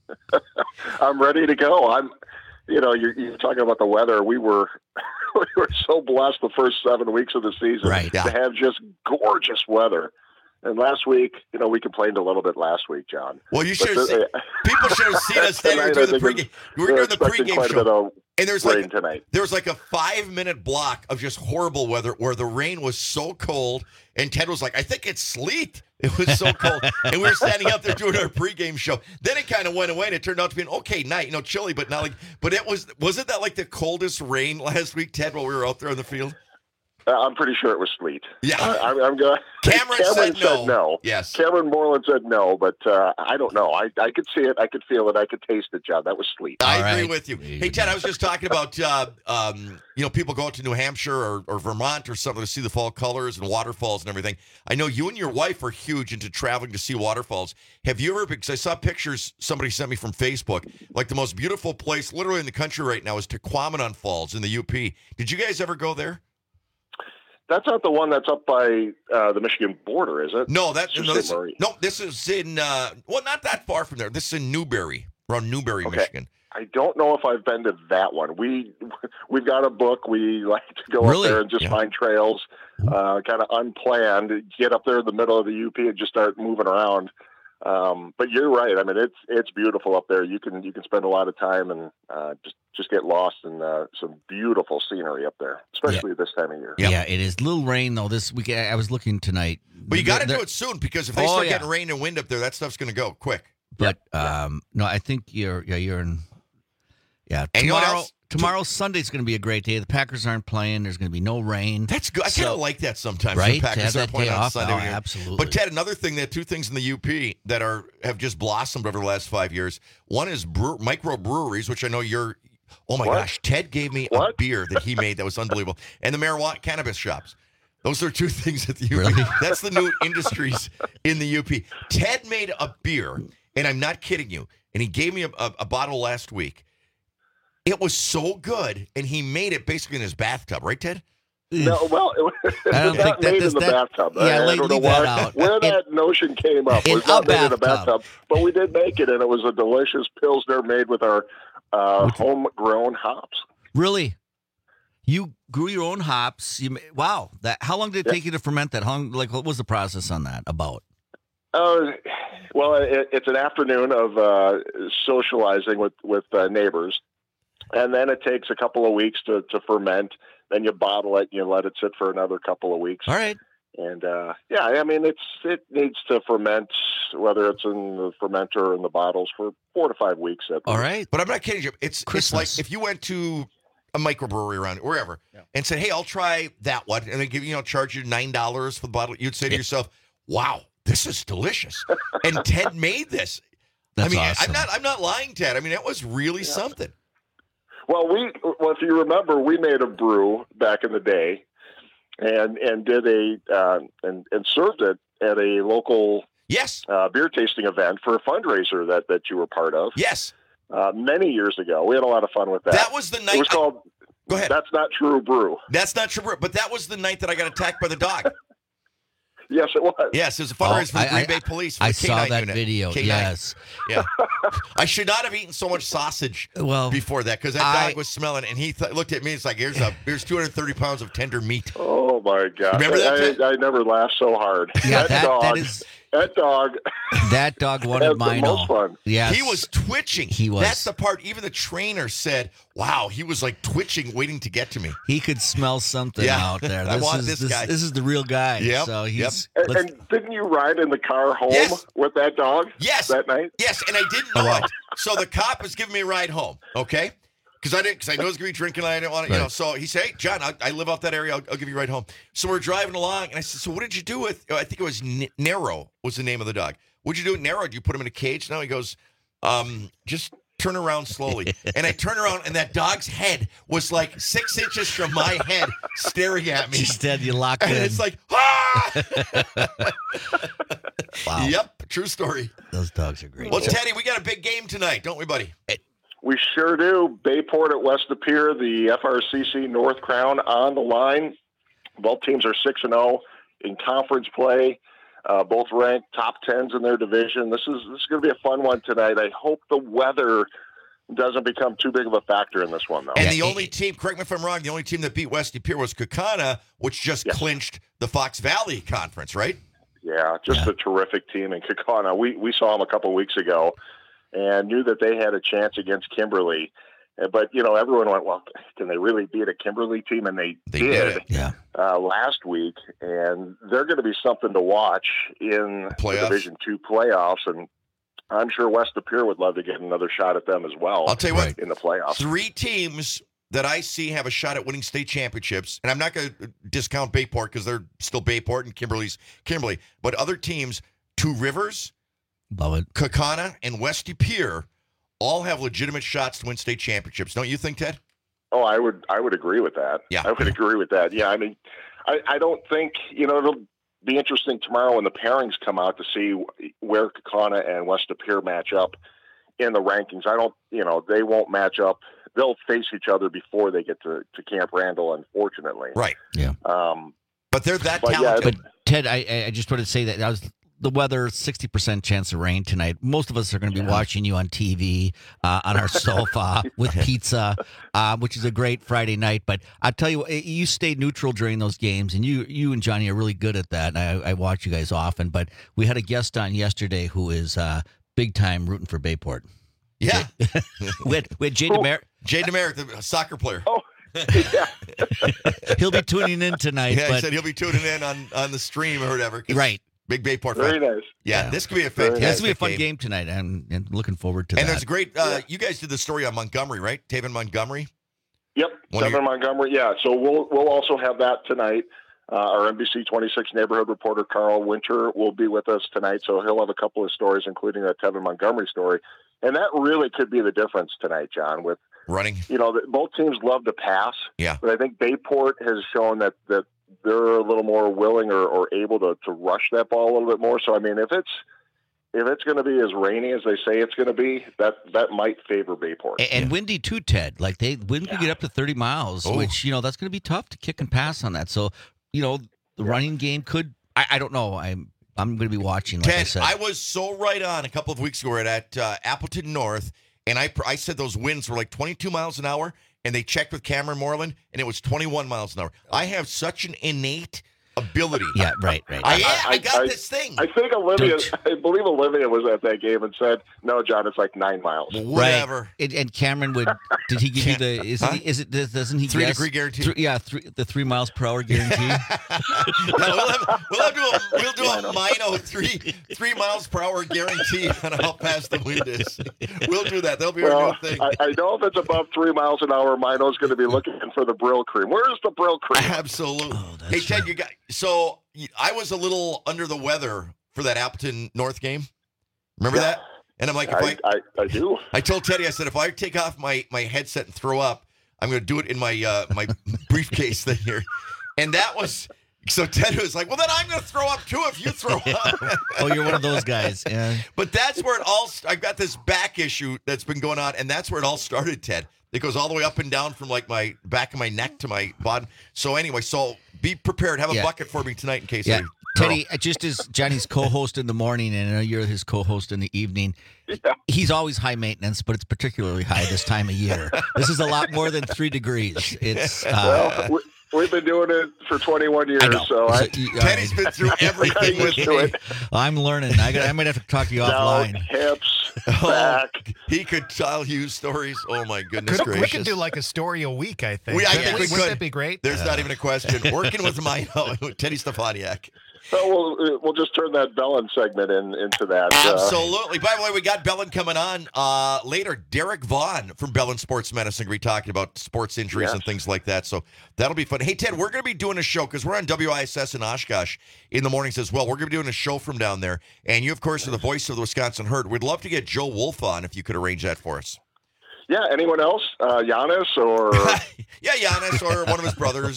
Speaker 4: I'm ready to go. I'm, you know, you're, you're talking about the weather. We were, we were so blessed the first seven weeks of the season
Speaker 14: Right.
Speaker 4: to
Speaker 13: Yeah.
Speaker 4: have just gorgeous weather. And last week, you know, we complained a little bit last week, John.
Speaker 13: Well, you
Speaker 4: But
Speaker 13: should have
Speaker 4: the-
Speaker 13: seen. People should have seen us then. We were
Speaker 4: tonight,
Speaker 13: doing
Speaker 4: I
Speaker 13: the
Speaker 4: think
Speaker 13: pregame.
Speaker 4: it's-
Speaker 13: We were
Speaker 4: they're
Speaker 13: doing the
Speaker 4: expecting
Speaker 13: pregame
Speaker 4: quite a
Speaker 13: show.
Speaker 4: bit of
Speaker 13: And there's
Speaker 4: rain
Speaker 13: like
Speaker 4: tonight.
Speaker 13: there was like a five minute block of just horrible weather where the rain was so cold, and Ted was like, "I think it's sleet." It was so cold, and we were standing out there doing our pregame show. Then it kind of went away, and it turned out to be an okay night, you know, chilly, but not like. But it was wasn't that like the coldest rain last week, Ted, while we were out there on the field?
Speaker 4: Uh, I'm pretty sure it was sleet.
Speaker 13: Yeah.
Speaker 4: I, I'm, I'm going.
Speaker 13: Cameron said no.
Speaker 4: no.
Speaker 13: Yes.
Speaker 4: Cameron Moreland said no, but uh, I don't know. I, I could see it. I could feel it. I could taste it, John. That was sleet.
Speaker 13: I
Speaker 14: All
Speaker 13: agree
Speaker 14: right.
Speaker 13: with you. Hey, Ted, I was just talking about, uh, um, you know, people go out to New Hampshire or, or Vermont or something to see the fall colors and waterfalls and everything. I know you and your wife are huge into traveling to see waterfalls. Have you ever, because I saw pictures somebody sent me from Facebook, like the most beautiful place literally in the country right now is Tequamanon Falls in the U P. Did you guys ever go there?
Speaker 4: That's not the one that's up by uh, the Michigan border, is it?
Speaker 13: No, that,
Speaker 4: It's
Speaker 13: no,
Speaker 4: just
Speaker 13: this,
Speaker 4: in Marie.
Speaker 13: no, this is in, uh, well, not that far from there. This is in Newberry, around Newberry,
Speaker 4: Okay.
Speaker 13: Michigan.
Speaker 4: I don't know if I've been to that one. We we've got a book. We like to go
Speaker 14: Really?
Speaker 4: up there and just
Speaker 13: Yeah.
Speaker 4: find trails, uh, kind of unplanned. Get up there in the middle of the U P and just start moving around. Um, but you're right. I mean, it's it's beautiful up there. You can you can spend a lot of time and uh, just just get lost in uh, some beautiful scenery up there, especially this time of year.
Speaker 13: Yep.
Speaker 14: yeah, it is little rain though. This week I was looking tonight,
Speaker 13: But you got to
Speaker 14: There-
Speaker 13: do it soon because if they
Speaker 14: Oh,
Speaker 13: start
Speaker 14: yeah.
Speaker 13: getting rain and wind up there, that stuff's going to go quick.
Speaker 14: But um, no, I think you're yeah you're in. Yeah,
Speaker 13: And you know what
Speaker 14: tomorrow
Speaker 13: else?
Speaker 14: tomorrow Sunday's going to be a great day. The Packers aren't playing. There's going to be no rain.
Speaker 13: That's good. I kind
Speaker 14: So-
Speaker 13: of like that sometimes.
Speaker 14: Right?
Speaker 13: The
Speaker 14: To
Speaker 13: Packers
Speaker 14: have
Speaker 13: are
Speaker 14: that
Speaker 13: playing
Speaker 14: day
Speaker 13: on
Speaker 14: off?
Speaker 13: Sunday.
Speaker 14: Oh,
Speaker 13: when you're-
Speaker 14: absolutely.
Speaker 13: But Ted, another thing, there are two things in the U P that are have just blossomed over the last five years. One is brew, microbreweries, which I know you're. Oh my
Speaker 4: What?
Speaker 13: gosh, Ted gave me a
Speaker 4: What?
Speaker 13: beer that he made that was unbelievable, and the marijuana cannabis shops. Those are two things that the U P.
Speaker 14: Really?
Speaker 13: That's the new industries in the U P. Ted made a beer, and I'm not kidding you. And he gave me a, a, a bottle last week. It was so good, and he made it basically in his bathtub, right, Ted?
Speaker 4: No, well, it was
Speaker 14: I don't
Speaker 4: not
Speaker 14: think that-
Speaker 4: made
Speaker 14: does
Speaker 4: in the
Speaker 14: that-
Speaker 4: bathtub.
Speaker 14: yeah,
Speaker 4: I, I
Speaker 14: leave-
Speaker 4: don't know
Speaker 14: leave that
Speaker 4: where,
Speaker 14: out.
Speaker 4: where
Speaker 14: In-
Speaker 4: that notion came up.
Speaker 14: in
Speaker 4: It was not
Speaker 14: a
Speaker 4: made in a
Speaker 14: bathtub.
Speaker 4: bathtub, but we did make it, and it was a delicious Pilsner made with our uh, homegrown hops.
Speaker 14: Really, you grew your own hops. You ma- wow. That how long did it
Speaker 4: Yeah.
Speaker 14: take you to ferment that? How long, like what was the process on that about?
Speaker 4: Uh, well, it, it's an afternoon of uh, socializing with with uh, neighbors, and then it takes a couple of weeks to, to ferment. Then you bottle it, and you let it sit for another couple of weeks.
Speaker 14: All right.
Speaker 4: And uh, yeah, I mean, it's it needs to ferment, whether it's in the fermenter or in the bottles, for four to five weeks. At
Speaker 14: All
Speaker 4: least.
Speaker 14: right.
Speaker 13: But I'm not kidding you. It's it's
Speaker 14: Christmas.
Speaker 13: like if you went to a microbrewery around wherever and said, "Hey, I'll try that one," and they give you, you know, charge you nine dollars for the bottle. You'd say to
Speaker 14: Yeah.
Speaker 13: yourself, "Wow, this is delicious." And Ted made this.
Speaker 14: That's
Speaker 13: I mean,
Speaker 14: awesome.
Speaker 13: I'm not I'm not lying, Ted. I mean, that was really something.
Speaker 4: Well, we well, if you remember, we made a brew back in the day, and and did a uh, and and served it at a local
Speaker 13: Yes.
Speaker 4: Uh, beer tasting event for a fundraiser that, that you were part of.
Speaker 13: Yes.
Speaker 4: Uh, many years ago. We had a lot of fun with that.
Speaker 13: That was the night.
Speaker 4: It was
Speaker 13: I,
Speaker 4: called
Speaker 13: Go ahead.
Speaker 4: That's Not True Brew.
Speaker 13: That's Not True Brew. But that was the night that I got attacked by the dog.
Speaker 4: Yes, it was.
Speaker 13: Yes, it was a fundraiser
Speaker 14: Oh,
Speaker 13: for the Green
Speaker 14: I-
Speaker 13: Bay Police. For
Speaker 14: I
Speaker 13: the
Speaker 14: saw
Speaker 13: K nine
Speaker 14: that
Speaker 13: unit.
Speaker 14: video,
Speaker 13: K nine.
Speaker 14: yes.
Speaker 13: Yeah. I should not have eaten so much sausage
Speaker 14: Well,
Speaker 13: before that because that
Speaker 14: I-
Speaker 13: dog was smelling, and he th- looked at me. It's like, here's a here's two hundred thirty pounds of tender meat.
Speaker 4: Oh my God!
Speaker 13: Remember that, Ted?
Speaker 4: I, I never laughed so hard.
Speaker 14: Yeah,
Speaker 4: that,
Speaker 14: that-
Speaker 4: dog.
Speaker 14: that is-
Speaker 4: That dog.
Speaker 14: That dog wanted
Speaker 4: had the
Speaker 14: mine
Speaker 4: most
Speaker 14: all.
Speaker 4: fun.
Speaker 14: Yes.
Speaker 13: He was twitching.
Speaker 14: He was.
Speaker 13: That's the part. Even the trainer said, "Wow, he was like twitching, waiting to get to me."
Speaker 14: He could smell something
Speaker 13: Yeah.
Speaker 14: out there.
Speaker 13: I
Speaker 14: This
Speaker 13: want
Speaker 14: is,
Speaker 13: this
Speaker 14: this,
Speaker 13: guy.
Speaker 14: this is the real guy.
Speaker 13: Yep,
Speaker 14: So he's.
Speaker 4: And,
Speaker 14: let's-
Speaker 4: and didn't you ride in the car home
Speaker 13: Yes.
Speaker 4: with that dog?
Speaker 13: Yes.
Speaker 4: That night.
Speaker 13: Yes, and I didn't
Speaker 14: Oh,
Speaker 13: know
Speaker 14: wow.
Speaker 13: it. So the cop was giving me a ride home. Okay. Because I didn't, because I know he's gonna be drinking. And I didn't want to, you
Speaker 14: Right.
Speaker 13: know. So he said, "Hey, John, I, I live out that area. I'll, I'll give you a ride home." So we're driving along, and I said, "So what did you do with?" I think it was N- Nero was the name of the dog. What'd you do with Nero? Did you put him in a cage? No, he goes, um, just turn around slowly. And I turn around, and that dog's head was like six inches from my head, staring at me.
Speaker 14: Instead, you locked
Speaker 13: And
Speaker 14: in.
Speaker 13: it's like, ah!
Speaker 14: Wow.
Speaker 13: Yep, true story.
Speaker 14: Those dogs are great.
Speaker 13: Well, Teddy, we got a big game tonight, don't we, buddy?
Speaker 4: We sure do. Bayport at West De Pere, the F R C C North Crown on the line. Both teams are six and zero in conference play. Uh, both ranked top tens in their division. This is this is going to be a fun one tonight. I hope the weather doesn't become too big of a factor in this one, though.
Speaker 13: And the only team, correct me if I'm wrong, the only team that beat West De Pere was Kaukauna, which just clinched the Fox Valley Conference, right?
Speaker 4: Yeah, just a terrific team in Kaukauna. We we saw them a couple weeks ago and knew that they had a chance against Kimberly. Uh, But, you know, everyone went, well, can they really beat a Kimberly team? And they,
Speaker 13: They
Speaker 4: did,
Speaker 13: did it.
Speaker 14: Yeah.
Speaker 4: uh, last week. And they're going to be something to watch in the
Speaker 13: Playoffs.
Speaker 4: Division two playoffs. And I'm sure West De Pere would love to get another shot at them as well.
Speaker 13: I'll tell you what.
Speaker 4: in the playoffs.
Speaker 13: Three teams that I see have a shot at winning state championships, and I'm not going to discount Bayport because they're still Bayport and Kimberly's Kimberly, but other teams, Two Rivers,
Speaker 14: Love it.
Speaker 13: Kaukauna, and West De Pere all have legitimate shots to win state championships. Don't you think, Ted?
Speaker 4: Oh, I would I would agree with that.
Speaker 13: Yeah.
Speaker 4: I would agree with that. Yeah, I mean, I, I don't think, you know, it'll be interesting tomorrow when the pairings come out to see where Kaukauna and West De Pere match up in the rankings. I don't, you know, they won't match up. They'll face each other before they get to, to Camp Randall, unfortunately.
Speaker 13: Right.
Speaker 14: Yeah.
Speaker 4: Um,
Speaker 13: But they're that
Speaker 4: But, yeah,
Speaker 13: talented.
Speaker 14: But Ted, I I just wanted to say that I was the weather, sixty percent chance of rain tonight. Most of us are going to be watching you on T V, uh, on our sofa with pizza, uh, which is a great Friday night. But I tell you, what, you stayed neutral during those games, and you you and Johnny are really good at that. And I, I watch you guys often. But we had a guest on yesterday who is uh, big time rooting for Bayport.
Speaker 13: Yeah.
Speaker 14: we had, we had Jay Demer-
Speaker 13: Jay Demerrick, the soccer player.
Speaker 4: Oh, yeah.
Speaker 14: He'll be tuning in tonight.
Speaker 13: Yeah,
Speaker 14: but
Speaker 13: he said he'll be tuning in on, on the stream or whatever. 'cause
Speaker 14: Right.
Speaker 13: Big Bayport
Speaker 4: Very
Speaker 13: fan.
Speaker 4: nice.
Speaker 13: Yeah,
Speaker 14: Yeah.
Speaker 13: this could be a
Speaker 4: Very
Speaker 13: fantastic
Speaker 4: nice.
Speaker 14: This will be a fun
Speaker 13: game.
Speaker 14: game tonight. I'm, I'm looking forward to
Speaker 13: And
Speaker 14: that.
Speaker 13: there's a great, uh, you guys did the story on Montgomery, right? Taven Montgomery?
Speaker 4: Yep,
Speaker 13: One of
Speaker 4: Seven Montgomery. Yeah, so we'll we'll also have that tonight. Uh, our N B C twenty-six neighborhood reporter Carl Winter will be with us tonight, so he'll have a couple of stories, including that Tevin Montgomery story, and that really could be the difference tonight, John. With
Speaker 13: Running.
Speaker 4: you know, that both teams love to pass,
Speaker 13: Yeah.
Speaker 4: but I think Bayport has shown that that they're a little more willing or, or able to, to rush that ball a little bit more. So I mean, if it's if it's going to be as rainy as they say it's going to be, that that might favor Bayport.
Speaker 14: And, and windy too, Ted. Like they wind could get up to thirty miles,
Speaker 13: Oh.
Speaker 14: which you know that's going to be tough to kick and pass on that. So you know the running game could. I, I don't know. I'm I'm going to be watching. Like I
Speaker 13: Ted,
Speaker 14: said,
Speaker 13: I was so right on a couple of weeks ago at uh, Appleton North, and I I said those winds were like twenty-two miles an hour, and they checked with Cameron Moreland, and it was twenty-one miles an hour. I have such an innate ability.
Speaker 14: yeah, right, right.
Speaker 13: I, I, I got
Speaker 4: I-
Speaker 13: this thing.
Speaker 4: I think Olivia,
Speaker 14: Don't
Speaker 4: I believe Olivia was at that game and said, "No, John, it's like nine miles."
Speaker 13: Whatever.
Speaker 14: Right. And, and Cameron would. Did he give you the? Is
Speaker 13: Huh?
Speaker 14: it? Is it? Doesn't he?
Speaker 13: Three
Speaker 14: guess?
Speaker 13: degree guarantee.
Speaker 14: Three, yeah, three, the three miles per hour guarantee.
Speaker 13: No, we'll have, we'll have do a, we'll do a Mino three three miles per hour guarantee on how fast the wind is. We'll do that. That'll be our
Speaker 4: Well,
Speaker 13: new thing.
Speaker 4: I, I know if it's above three miles an hour, Mino's going to be looking for the Brill cream. Where's the Brill cream?
Speaker 13: Absolutely.
Speaker 14: Oh, that's
Speaker 13: hey, Ted,
Speaker 14: right.
Speaker 13: you got so you- I was a little under the weather for that Appleton North game. Remember
Speaker 4: Yeah.
Speaker 13: that? And I'm like, if I,
Speaker 4: I, I, I do.
Speaker 13: I told Teddy, I said, if I take off my, my headset and throw up, I'm going to do it in my uh, my briefcase thing here. And that was So Ted was like, well, then I'm going to throw up too if you throw up.
Speaker 14: Oh, you're one of those guys. Yeah.
Speaker 13: But that's where it all, I've got this back issue that's been going on, and that's where it all started, Ted. It goes all the way up and down from like my back of my neck to my bottom. So anyway, so be prepared. Have a
Speaker 14: Yeah.
Speaker 13: bucket for me tonight in case
Speaker 14: Yeah.
Speaker 13: I...
Speaker 14: Teddy, just as Johnny's co-host in the morning and I know you're his co-host in the evening, he's always high maintenance, but it's particularly high this time of year. This is a lot more than three degrees. It's uh,
Speaker 4: well, we, we've been doing it for twenty-one years, so I,
Speaker 13: Teddy's been through everything with me.
Speaker 14: I'm learning. I, got, I might have to talk to you
Speaker 4: now,
Speaker 14: offline.
Speaker 4: hips,
Speaker 13: Oh,
Speaker 4: back.
Speaker 13: he could tell you stories. Oh, my goodness
Speaker 1: Could,
Speaker 13: gracious.
Speaker 1: we could do like a story a week, I think.
Speaker 13: We, I
Speaker 1: Wouldn't
Speaker 13: think we
Speaker 1: it-
Speaker 13: could.
Speaker 1: Wouldn't that be great?
Speaker 13: There's not even a question. Working with my Teddy Stefaniak.
Speaker 4: So we'll we'll just turn that Bellin segment in into that. uh,
Speaker 13: Absolutely. By the way, we got Bellin coming on uh, later. Derek Vaughn from Bellin Sports Medicine. We're talking about sports injuries
Speaker 4: Yes.
Speaker 13: and things like that. So that'll be fun. Hey, Ted, we're going to be doing a show because we're on W I S S in Oshkosh in the mornings as well. We're going to be doing a show from down there. And you, of course, are the voice of the Wisconsin Herd. We'd love to get Joe Wolf on if you could arrange that for us.
Speaker 4: Yeah, anyone else? Uh, Giannis or
Speaker 13: Yeah, Giannis or one of his brothers.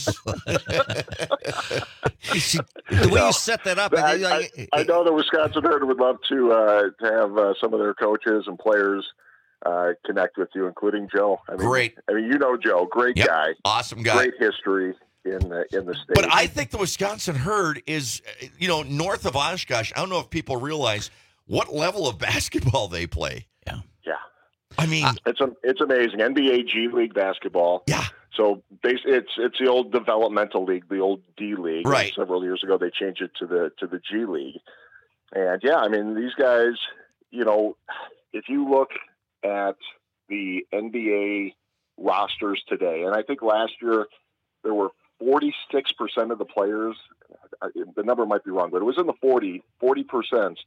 Speaker 14: The way you set that up,
Speaker 4: I,
Speaker 14: I, like,
Speaker 4: I, I know the Wisconsin Herd would love to uh, to have uh, some of their coaches and players uh, connect with you, including Joe. I mean,
Speaker 13: Great.
Speaker 4: I mean, you know Joe, great
Speaker 13: Yep.
Speaker 4: guy,
Speaker 13: Awesome guy.
Speaker 4: great history in the in the state.
Speaker 13: But I think the Wisconsin Herd is, uh, you know, north of Oshkosh. I don't know if people realize what level of basketball they play.
Speaker 14: Yeah.
Speaker 4: Yeah.
Speaker 13: I mean,
Speaker 4: it's a, it's amazing. N B A G League basketball.
Speaker 13: Yeah.
Speaker 4: So bas- it's it's the old developmental league, the old D League.
Speaker 13: Right.
Speaker 4: Several years ago, they changed it to the to the G League. And yeah, I mean, these guys. You know, if you look at the N B A rosters today, and I think last year there were forty-six percent of the players. The number might be wrong, but it was in the forty percent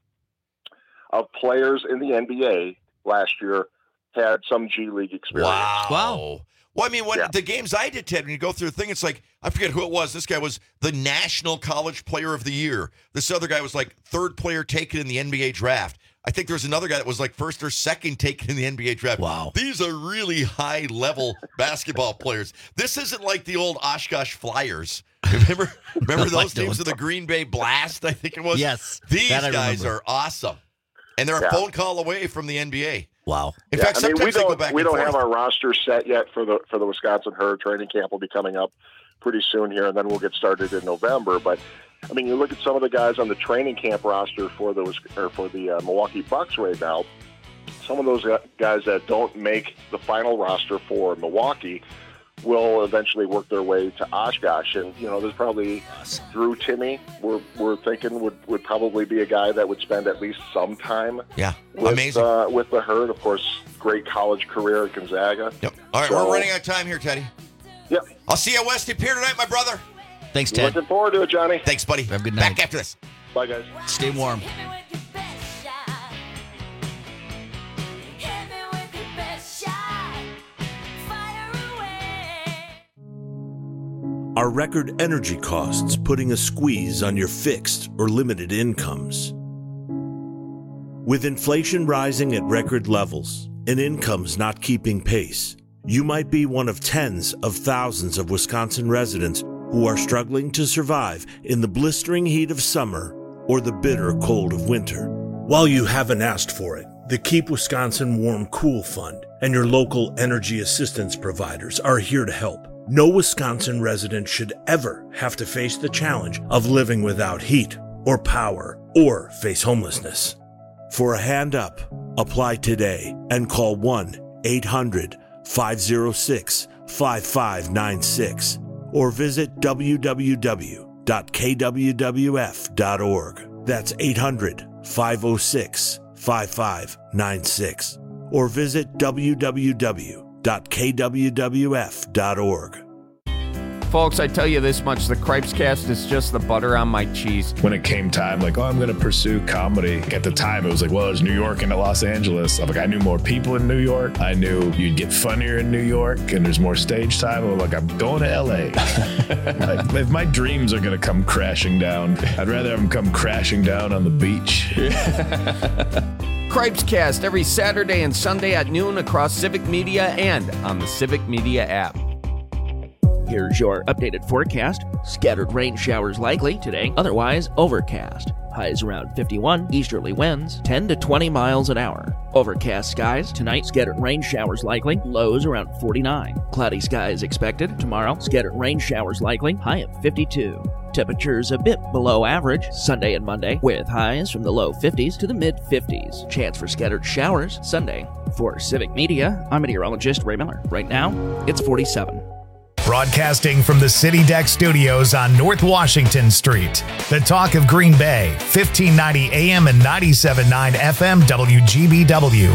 Speaker 4: of players in the N B A last year had some G League experience.
Speaker 13: Wow.
Speaker 14: Wow.
Speaker 13: Well, I mean, when
Speaker 4: Yeah.
Speaker 13: the games I did, Ted, when you go through the thing, it's like, I forget who it was. This guy was the National College Player of the Year. This other guy was like third player taken in the N B A draft. I think there was another guy that was like first or second taken in the N B A draft.
Speaker 14: Wow.
Speaker 13: These are really high-level basketball players. This isn't like the old Oshkosh Flyers. Remember remember
Speaker 14: Like
Speaker 13: those
Speaker 14: those.
Speaker 13: teams of the Green Bay Blast, I think it was?
Speaker 14: Yes,
Speaker 13: These
Speaker 14: that I
Speaker 13: guys
Speaker 14: remember.
Speaker 13: are awesome. And they're a
Speaker 4: Yeah.
Speaker 13: phone call away from the N B A.
Speaker 14: Wow.
Speaker 13: In
Speaker 4: Yeah,
Speaker 13: fact,
Speaker 4: I mean,
Speaker 13: sometimes
Speaker 4: we
Speaker 13: they go
Speaker 4: don't
Speaker 13: back
Speaker 4: we
Speaker 13: and
Speaker 4: don't
Speaker 13: forth.
Speaker 4: have our roster set yet for the for the Wisconsin Herd. Training camp will be coming up pretty soon here, and then we'll get started in November. But I mean, you look at some of the guys on the training camp roster for the or for the uh, Milwaukee Bucks right now. Some of those guys that don't make the final roster for Milwaukee will eventually work their way to Oshkosh. And, you know, there's probably Drew Timme, we're, we're thinking would, would probably be a guy that would spend at least some time
Speaker 13: Yeah,
Speaker 4: with,
Speaker 13: amazing.
Speaker 4: Uh, with the Herd. Of course, great college career at Gonzaga.
Speaker 13: Yep. All right,
Speaker 4: So-
Speaker 13: we're running out of time here, Teddy.
Speaker 4: Yep.
Speaker 13: I'll see you at Westy Pier tonight, my brother.
Speaker 14: Thanks, Ted.
Speaker 4: Looking forward to it, Johnny.
Speaker 13: Thanks, buddy.
Speaker 14: Have a good night.
Speaker 13: Back after this.
Speaker 4: Bye, guys.
Speaker 14: Stay warm.
Speaker 5: Are record energy costs putting a squeeze on your fixed or limited incomes? With inflation rising at record levels and incomes not keeping pace, you might be one of tens of thousands of Wisconsin residents who are struggling to survive in the blistering heat of summer or the bitter cold of winter. While you haven't asked for it, the Keep Wisconsin Warm Cool Fund and your local energy assistance providers are here to help. No Wisconsin resident should ever have to face the challenge of living without heat or power or face homelessness. For a hand up, apply today and call one eight hundred five oh six five five nine six or visit w w w dot k w w f dot org. That's eight hundred five oh six five five nine six or visit w w w dot k w w f dot org.
Speaker 6: Folks, I tell you this much, the Cripes Cast is just the butter on my cheese.
Speaker 7: When it came time, like, oh, I'm going to pursue comedy. At the time, it was like, well, there's New York and Los Angeles. I'm like, I knew more people in New York. I knew you'd get funnier in New York and there's more stage time. I'm like, I'm going to L A. Like, if my dreams are going to come crashing down, I'd rather have them come crashing down on the beach.
Speaker 6: Cripes Cast every Saturday and Sunday at noon across Civic Media and on the Civic Media app.
Speaker 20: Here's your updated forecast. Scattered rain showers likely today, otherwise overcast. Highs around fifty-one, easterly winds ten to twenty miles an hour. Overcast skies tonight, scattered rain showers likely, lows around forty-nine. Cloudy skies expected tomorrow, scattered rain showers likely, high of fifty-two. Temperatures a bit below average Sunday and Monday, with highs from the low fifties to the mid fifties. Chance for scattered showers Sunday. For Civic Media, I'm meteorologist Ray Miller. Right now, it's forty-seven.
Speaker 1: Broadcasting from the City Deck Studios on North Washington Street. The talk of Green Bay, fifteen ninety A M and ninety-seven point nine F M W G B W.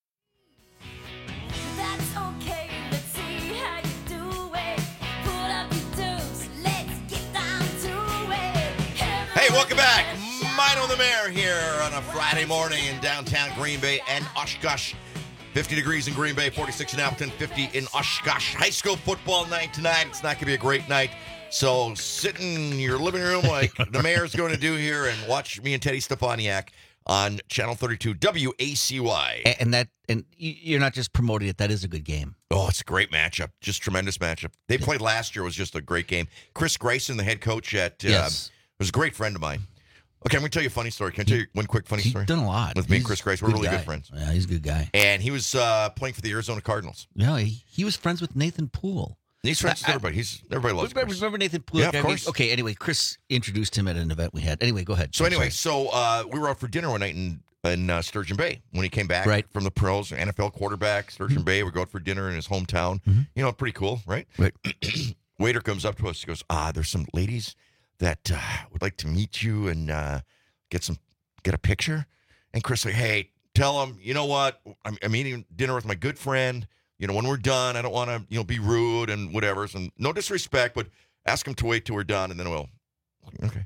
Speaker 13: Hey, welcome back. Mino the Mayor here on a Friday morning in downtown Green Bay and Oshkosh. fifty degrees in Green Bay, forty-six in Appleton, fifty in Oshkosh. High school football night tonight. It's not going to be a great night. So sit in your living room like the mayor's going to do here and watch me and Teddy Stefaniak on Channel thirty-two W A C Y.
Speaker 14: And, and that, and you're not just promoting it. That is a good game.
Speaker 13: Oh, it's a great matchup. Just tremendous matchup. They played last year. It was just a great game. Chris Grayson, the head coach at, uh,
Speaker 14: yes.
Speaker 13: was a great friend of mine. Okay, I'm going to tell you a funny story. Can I tell you one quick funny
Speaker 14: he's
Speaker 13: story?
Speaker 14: He's done a lot.
Speaker 13: With me
Speaker 14: he's
Speaker 13: and Chris Grace. We're really
Speaker 14: guy.
Speaker 13: good friends.
Speaker 14: Yeah, he's a good guy.
Speaker 13: And he was uh, playing for the Arizona Cardinals.
Speaker 14: Yeah, he, he was friends with Nathan Poole.
Speaker 13: He's friends with everybody. He's Everybody loves
Speaker 14: remember,
Speaker 13: Chris.
Speaker 14: Remember Nathan Poole?
Speaker 13: Yeah, of course.
Speaker 14: Okay, anyway, Chris introduced him at an event we had. Anyway, go ahead.
Speaker 13: So
Speaker 14: I'm
Speaker 13: anyway,
Speaker 14: sorry.
Speaker 13: so uh, we were out for dinner one night in, in uh, Sturgeon Bay when he came back
Speaker 14: right.
Speaker 13: from the pros, N F L quarterback, Sturgeon mm-hmm. Bay. We go out for dinner in his hometown.
Speaker 14: Mm-hmm.
Speaker 13: You know, pretty cool, right?
Speaker 14: Right.
Speaker 13: Waiter comes up to us. He goes, ah, there's some ladies that uh, would like to meet you and uh, get some get a picture. And Chris like, hey, tell them, you know what? I'm, I'm eating dinner with my good friend. You know, when we're done, I don't want to, you know, be rude and whatever. So no disrespect, but ask them to wait till we're done, and then we'll. Okay.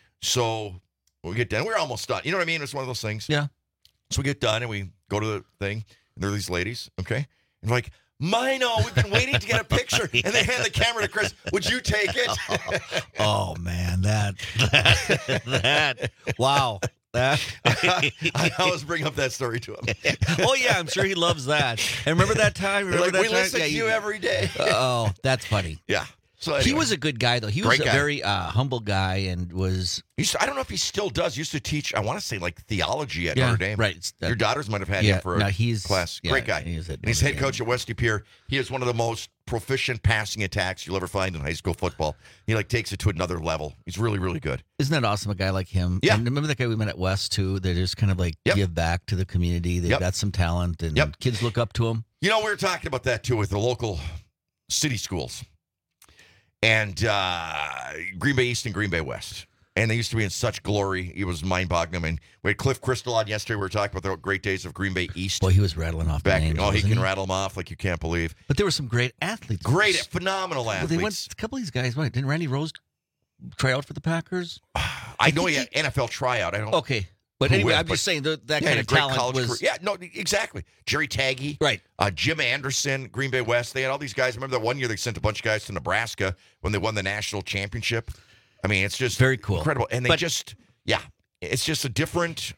Speaker 13: So we get done. We're almost done. You know what I mean? It's one of those things.
Speaker 14: Yeah.
Speaker 13: So we get done, and we go to the thing, and there are these ladies, okay? And like, Mino, we've been waiting to get a picture. And they hand the camera to Chris. Would you take it?
Speaker 14: oh, oh, man, that, that, that, wow. That.
Speaker 13: I always bring up that story to him.
Speaker 14: Oh, yeah, I'm sure he loves that. And remember that time? Remember
Speaker 13: like,
Speaker 14: that
Speaker 13: we
Speaker 14: time?
Speaker 13: listen
Speaker 14: yeah,
Speaker 13: to you, you every day.
Speaker 14: Oh, that's funny.
Speaker 13: Yeah. So anyway.
Speaker 14: He was a good guy, though. He was
Speaker 13: Great
Speaker 14: a
Speaker 13: guy.
Speaker 14: very uh, humble guy and was...
Speaker 13: Used to, I don't know if he still does. Used to teach, I want to say, like, theology at
Speaker 14: yeah,
Speaker 13: Notre Dame.
Speaker 14: Right.
Speaker 13: Your daughters might have had
Speaker 14: yeah,
Speaker 13: him for
Speaker 14: no,
Speaker 13: a
Speaker 14: he's,
Speaker 13: class.
Speaker 14: Yeah,
Speaker 13: Great guy.
Speaker 14: He is
Speaker 13: and he's head coach at Westy Pier. He is one of the most proficient passing attacks you'll ever find in high school football. He, like, takes it to another level. He's really, really good.
Speaker 14: Isn't that awesome, a guy like him?
Speaker 13: Yeah.
Speaker 14: And remember that guy we met at West, too? They just kind of, like,
Speaker 13: yep.
Speaker 14: give back to the community. They've
Speaker 13: yep.
Speaker 14: got some talent, and
Speaker 13: yep.
Speaker 14: kids look up to him.
Speaker 13: You know, we were talking about that, too, with the local city schools. And uh, Green Bay East and Green Bay West. And they used to be in such glory. It was mind-boggling. I mean, we had Cliff Crystal on yesterday. We were talking about the great days of Green Bay East.
Speaker 14: Boy, he was rattling off
Speaker 13: Back,
Speaker 14: the names.
Speaker 13: Oh, he can
Speaker 14: he?
Speaker 13: rattle them off like you can't believe.
Speaker 14: But there were some great athletes.
Speaker 13: Great, phenomenal athletes.
Speaker 14: Well, they went, a couple of these guys, what, didn't Randy Rose try out for the Packers?
Speaker 13: I, I know he had N F L tryout. I don't
Speaker 14: Okay. But anyway,
Speaker 13: with,
Speaker 14: I'm just saying that, that
Speaker 13: yeah,
Speaker 14: kind of
Speaker 13: great
Speaker 14: talent
Speaker 13: college
Speaker 14: was...
Speaker 13: Career. Yeah, no, exactly. Jerry Taggy.
Speaker 14: Right.
Speaker 13: Uh, Jim Anderson, Green Bay West. They had all these guys. Remember that one year they sent a bunch of guys to Nebraska when they won the national championship? I mean, it's just
Speaker 14: very cool.
Speaker 13: Incredible. And they but, just, yeah, it's just a different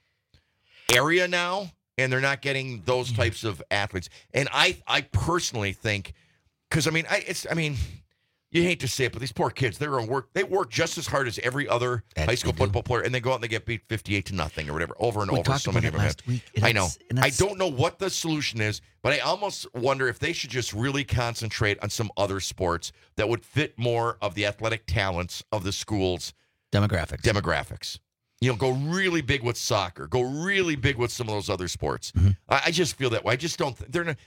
Speaker 13: area now, and they're not getting those types of athletes. And I I personally think, because, I mean, I it's I mean... You hate to say it, but these poor kids, they're gonna work. They work just as hard as every other
Speaker 14: that
Speaker 13: high school football player, and they go out and they get beat fifty-eight to nothing or whatever, over and
Speaker 14: we
Speaker 13: over. So
Speaker 14: about
Speaker 13: many
Speaker 14: it
Speaker 13: of them.
Speaker 14: last week,
Speaker 13: I know. I don't know what the solution is, but I almost wonder if they should just really concentrate on some other sports that would fit more of the athletic talents of the schools'
Speaker 14: demographics.
Speaker 13: Demographics. You know, go really big with soccer. Go really big with some of those other sports.
Speaker 14: Mm-hmm.
Speaker 13: I, I just feel that way. I just don't. Th- they're not.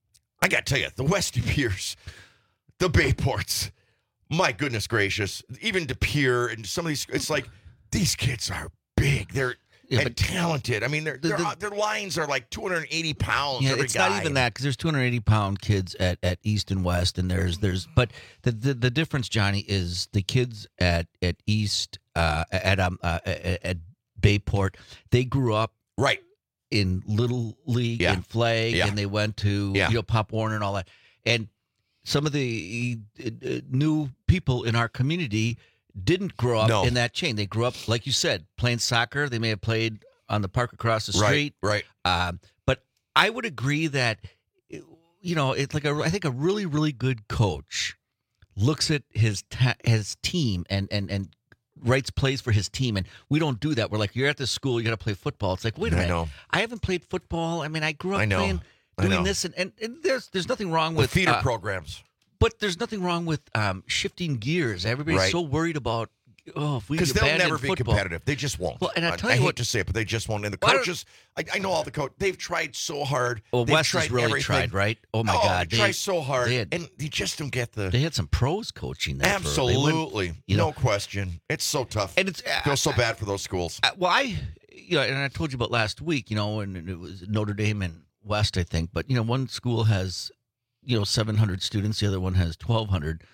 Speaker 13: I got to tell you, the Westy Piers, the Bayports. My goodness gracious. Even De Pere and some of these, it's like, these kids are big. They're yeah, and talented. I mean, their the, their lines are like two hundred eighty pounds.
Speaker 14: Yeah,
Speaker 13: every
Speaker 14: it's
Speaker 13: guy.
Speaker 14: not even that, because there's two hundred eighty pound kids at, at East and West, and there's, there's but the, the, the difference, Johnny, is the kids at, at East, uh, at, um, uh, at, at Bayport, they grew up.
Speaker 13: Right.
Speaker 14: In Little League
Speaker 13: yeah.
Speaker 14: and Flag,
Speaker 13: yeah.
Speaker 14: and they went to,
Speaker 13: yeah.
Speaker 14: you know, Pop Warner and all that. And some of the uh, new people in our community didn't grow up
Speaker 13: no.
Speaker 14: in that chain. They grew up, like you said, playing soccer. They may have played on the park across the street.
Speaker 13: Right,
Speaker 14: right. Um, but I would agree that, you know, it's like a, I think a really, really good coach looks at his ta- his team and and and writes plays for his team, and we don't do that. We're like, you're at this school, you got to play football. It's like, wait a minute,
Speaker 13: I know.
Speaker 14: I haven't played football. I mean, I grew up
Speaker 13: I know.
Speaker 14: playing
Speaker 13: I
Speaker 14: doing
Speaker 13: know.
Speaker 14: this, and, and, and there's there's nothing wrong
Speaker 13: The
Speaker 14: with
Speaker 13: feeder
Speaker 14: uh,
Speaker 13: programs.
Speaker 14: but there's nothing wrong with um, shifting gears. Everybody's
Speaker 13: Right.
Speaker 14: so worried about oh, if we
Speaker 13: Because they'll
Speaker 14: abandon
Speaker 13: never be
Speaker 14: football.
Speaker 13: competitive. They just won't.
Speaker 14: Well, and I tell
Speaker 13: I
Speaker 14: you
Speaker 13: hate
Speaker 14: what-
Speaker 13: to say it, but they just won't. And the
Speaker 14: Why don't-
Speaker 13: coaches, I, I know all the coaches. They've tried so hard.
Speaker 14: Well,
Speaker 13: They've
Speaker 14: West
Speaker 13: tried
Speaker 14: has really
Speaker 13: everything.
Speaker 14: tried, right? Oh my
Speaker 13: Oh,
Speaker 14: God,
Speaker 13: they try so hard,
Speaker 14: they had-
Speaker 13: and you just don't get the.
Speaker 14: They had some pros coaching there. for- they wouldn't-
Speaker 13: Absolutely,
Speaker 14: you know,
Speaker 13: no question. It's so tough.
Speaker 14: And it's
Speaker 13: I feel so bad for those schools.
Speaker 14: Uh, well, I, you know, and I told you about last week, you know, and it was Notre Dame and West, I think. But you know, one school has, you know, seven hundred students, the other one has twelve hundred.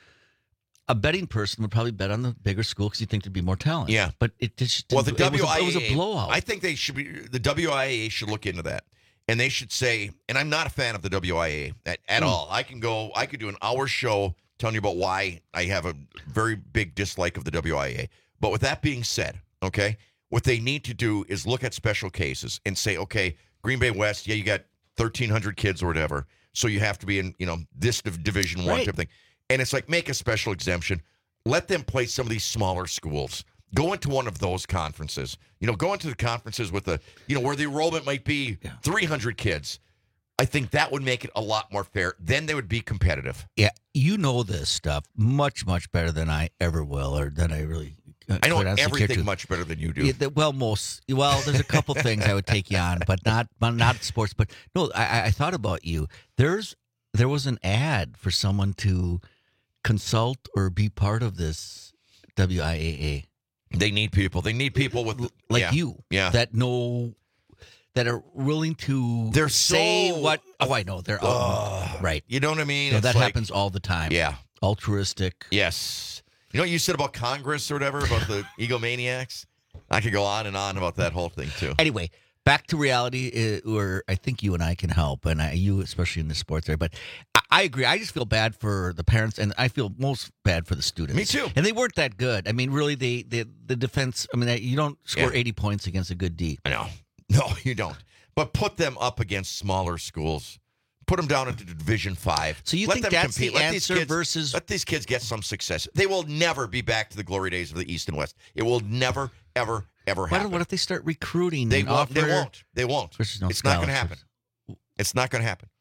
Speaker 14: A betting person would probably bet on the bigger school because you think there'd be more talent.
Speaker 13: Yeah,
Speaker 14: but it just
Speaker 13: Well, the
Speaker 14: it was,
Speaker 13: W I A
Speaker 14: a, it was a blowout.
Speaker 13: I think they should be. The W I A should look into that, and they should say. And I'm not a fan of the W I A at, at
Speaker 14: Mm.
Speaker 13: all. I can go. I could do an hour show telling you about why I have a very big dislike of the W I A. But with that being said, okay, what they need to do is look at special cases and say, okay, Green Bay West, yeah, you got thirteen hundred kids or whatever, so you have to be in, you know, this div- Division One
Speaker 14: Right.
Speaker 13: type thing. And it's like, make a special exemption. Let them play some of these smaller schools. Go into one of those conferences. You know, go into the conferences with the, you know, where the enrollment might be three hundred kids. I think that would make it a lot more fair. Then they would be competitive.
Speaker 14: Yeah, you know this stuff much, much better than I ever will, or than I really. Uh,
Speaker 13: I know
Speaker 14: quite honestly care
Speaker 13: everything
Speaker 14: to.
Speaker 13: much better than you do.
Speaker 14: Yeah, the- well, most. Well, there's a couple things I would take you on, but not, but not sports. But no, I, I- I thought about you. There's, there was an ad for someone to consult or be part of this W I A A.
Speaker 13: They need people. They need people with
Speaker 14: like
Speaker 13: yeah.
Speaker 14: you,
Speaker 13: Yeah.
Speaker 14: that know, that are willing to.
Speaker 13: They're
Speaker 14: say
Speaker 13: so-
Speaker 14: what. Oh, I know. They're
Speaker 13: Ugh.
Speaker 14: right.
Speaker 13: You know what I mean?
Speaker 14: You know,
Speaker 13: It's
Speaker 14: that
Speaker 13: like-
Speaker 14: happens all the time.
Speaker 13: Yeah.
Speaker 14: Altruistic.
Speaker 13: Yes. You know what you said about Congress or whatever, about the egomaniacs? I could go on and on about that whole thing, too.
Speaker 14: Anyway, back to reality, uh, where I think you and I can help, and I, you especially in the sports area. But I, I agree. I just feel bad for the parents, and I feel most bad for the students.
Speaker 13: Me too.
Speaker 14: And they weren't that good. I mean, really, they, they the defense. I mean, you don't score
Speaker 13: Yeah.
Speaker 14: eighty points against a good D.
Speaker 13: I know. No, you don't. But put them up against smaller schools. Put them down into Division Five.
Speaker 14: So you
Speaker 13: Let
Speaker 14: think
Speaker 13: them
Speaker 14: that's
Speaker 13: compete.
Speaker 14: the
Speaker 13: Let these
Speaker 14: answer
Speaker 13: kids-
Speaker 14: versus-
Speaker 13: Let these kids get some success. They will never be back to the glory days of the East and West. It will never, ever, ever
Speaker 14: What,
Speaker 13: happen.
Speaker 14: what if they start recruiting?
Speaker 13: They
Speaker 14: and
Speaker 13: won't. They
Speaker 14: offer-
Speaker 13: won't. They won't.
Speaker 14: Versus no
Speaker 13: It's not going to happen.
Speaker 14: scholarships?
Speaker 13: It's not going to happen.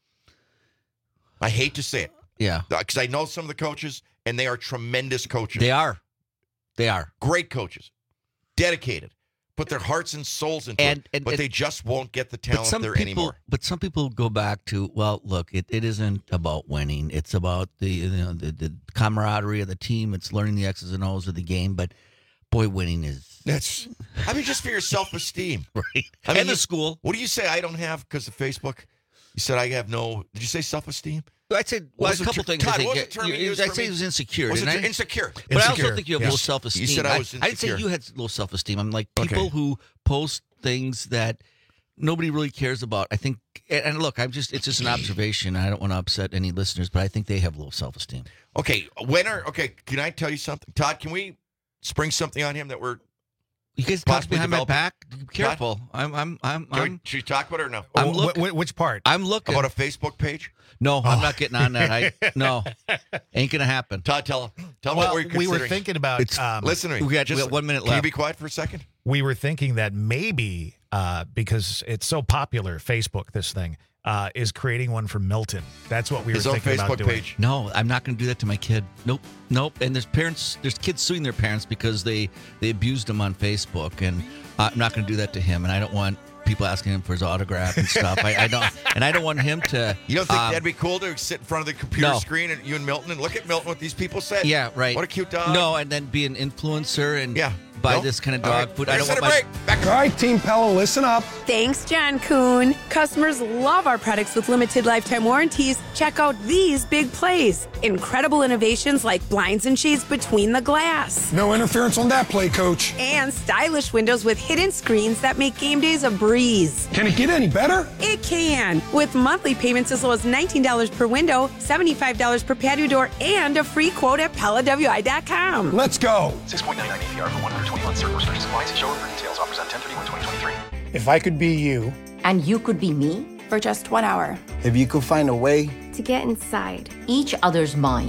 Speaker 13: I hate to say it.
Speaker 14: Yeah.
Speaker 13: Because I know some of the coaches, and they are tremendous coaches.
Speaker 14: They are. They are.
Speaker 13: Great coaches. Dedicated. Put their hearts and souls into
Speaker 14: And-
Speaker 13: it.
Speaker 14: and-
Speaker 13: but
Speaker 14: and-
Speaker 13: they just won't get the
Speaker 14: But
Speaker 13: talent
Speaker 14: some
Speaker 13: there
Speaker 14: people,
Speaker 13: anymore.
Speaker 14: but some people go back to, well, look, it, it isn't about winning. It's about the you know the, the camaraderie of the team. It's learning the X's and O's of the game. But boy, winning is
Speaker 13: That's, I mean, just for your self-esteem.
Speaker 14: right.
Speaker 13: I mean,
Speaker 14: and the
Speaker 13: you-
Speaker 14: school.
Speaker 13: What do you say I don't have because of Facebook? You said I have no, did you say self-esteem?
Speaker 14: I'd say
Speaker 13: What
Speaker 14: well,
Speaker 13: was
Speaker 14: a
Speaker 13: the
Speaker 14: couple
Speaker 13: ter-
Speaker 14: things.
Speaker 13: Todd,
Speaker 14: I think
Speaker 13: what was the term you used
Speaker 14: I'd
Speaker 13: for
Speaker 14: say
Speaker 13: me?
Speaker 14: it was insecure.
Speaker 13: Was it
Speaker 14: didn't I?
Speaker 13: insecure?
Speaker 14: But I also
Speaker 13: Insecure.
Speaker 14: think you have
Speaker 13: Yes.
Speaker 14: low self-esteem.
Speaker 13: You said I was
Speaker 14: I'd say
Speaker 13: insecure.
Speaker 14: you had low self-esteem. I'm like
Speaker 13: Okay.
Speaker 14: people who post things that nobody really cares about. I think, and and look, I'm just, it's just an observation. I don't want to upset any listeners, but I think they have low self-esteem.
Speaker 13: Okay, when are, okay, can I tell you something? Todd, can we spring something on him that we're
Speaker 14: You guys talk
Speaker 13: possibly
Speaker 14: behind my
Speaker 13: developing?
Speaker 14: back. Careful. I'm, I'm, I'm,
Speaker 13: Can we-
Speaker 14: I'm,
Speaker 13: should we talk about it or no?
Speaker 14: I'm
Speaker 1: Wh-
Speaker 14: looking.
Speaker 1: wh- which part?
Speaker 14: I'm looking.
Speaker 13: About a Facebook page?
Speaker 14: No, I'm
Speaker 1: Oh.
Speaker 14: not getting on that. I no, ain't gonna happen.
Speaker 13: Todd, tell him. Tell him
Speaker 1: Well,
Speaker 13: what we're
Speaker 1: we were
Speaker 13: considering.
Speaker 1: thinking about.
Speaker 14: It's-
Speaker 1: Um,
Speaker 13: Listen to me.
Speaker 14: We got- we
Speaker 13: Just-
Speaker 14: got one minute
Speaker 13: Can you
Speaker 14: left.
Speaker 13: be quiet for a second?
Speaker 1: we were thinking that maybe uh, because it's so popular, Facebook, this thing uh, is creating one for Milton. That's what we
Speaker 13: His
Speaker 1: were
Speaker 13: own
Speaker 1: thinking about
Speaker 13: Facebook
Speaker 1: doing.
Speaker 13: page.
Speaker 14: No, I'm not going to do that to my kid. Nope, nope. And there's parents, there's kids suing their parents because they they abused him on Facebook, and I'm not going to do that to him. And I don't want people asking him for his autograph and stuff. I, I don't, and I don't want him to.
Speaker 13: You don't think
Speaker 14: um,
Speaker 13: that'd be cool to sit in front of the computer
Speaker 14: no.
Speaker 13: screen and you and Milton and look at Milton, what these people said?
Speaker 14: Yeah, right.
Speaker 13: What a cute dog.
Speaker 14: No, and then be an influencer and
Speaker 13: Yeah.
Speaker 14: buy
Speaker 13: No?
Speaker 14: this kind of
Speaker 13: All
Speaker 14: dog
Speaker 13: right.
Speaker 14: food.
Speaker 13: We're
Speaker 14: I don't
Speaker 13: gonna
Speaker 14: want
Speaker 13: set
Speaker 14: my.
Speaker 13: a break. Back
Speaker 8: All right, Team Pella, listen up.
Speaker 9: Thanks, John Kuhn. Customers love our products with limited lifetime warranties. Check out these big plays. Incredible innovations like blinds and shades between the glass.
Speaker 8: No interference on that play, Coach.
Speaker 9: And stylish windows with hidden screens that make game days a breeze.
Speaker 8: Can it get any better?
Speaker 9: It can. With monthly payments as low as nineteen dollars per window, seventy-five dollars per patio door, and a free quote at Pella W I dot com.
Speaker 8: Let's go.
Speaker 11: six point nine nine A P R for one hundred twenty months. Certain restrictions apply. See showroom for details. Offers on ten thirty-one twenty twenty-three.
Speaker 8: If I could be you,
Speaker 12: And you could be me?
Speaker 15: For just one hour.
Speaker 16: If you could find a way
Speaker 15: To get inside
Speaker 12: each other's mind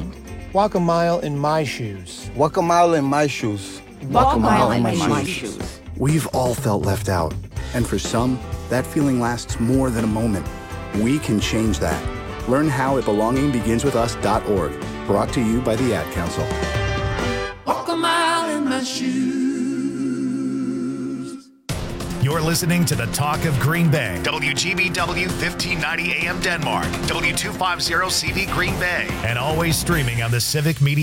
Speaker 8: Walk a mile in my shoes.
Speaker 3: Walk a mile in my shoes.
Speaker 12: Walk a mile in my shoes.
Speaker 15: We've all felt left out. And for some, that feeling lasts more than a moment. We can change that. Learn how at belonging begins with us dot org. Brought to you by the Ad Council.
Speaker 16: Walk a mile in my shoes.
Speaker 1: You're listening to the Talk of Green Bay. W G B W fifteen ninety A M Denmark. W two fifty C V Green Bay. And always streaming on the Civic Media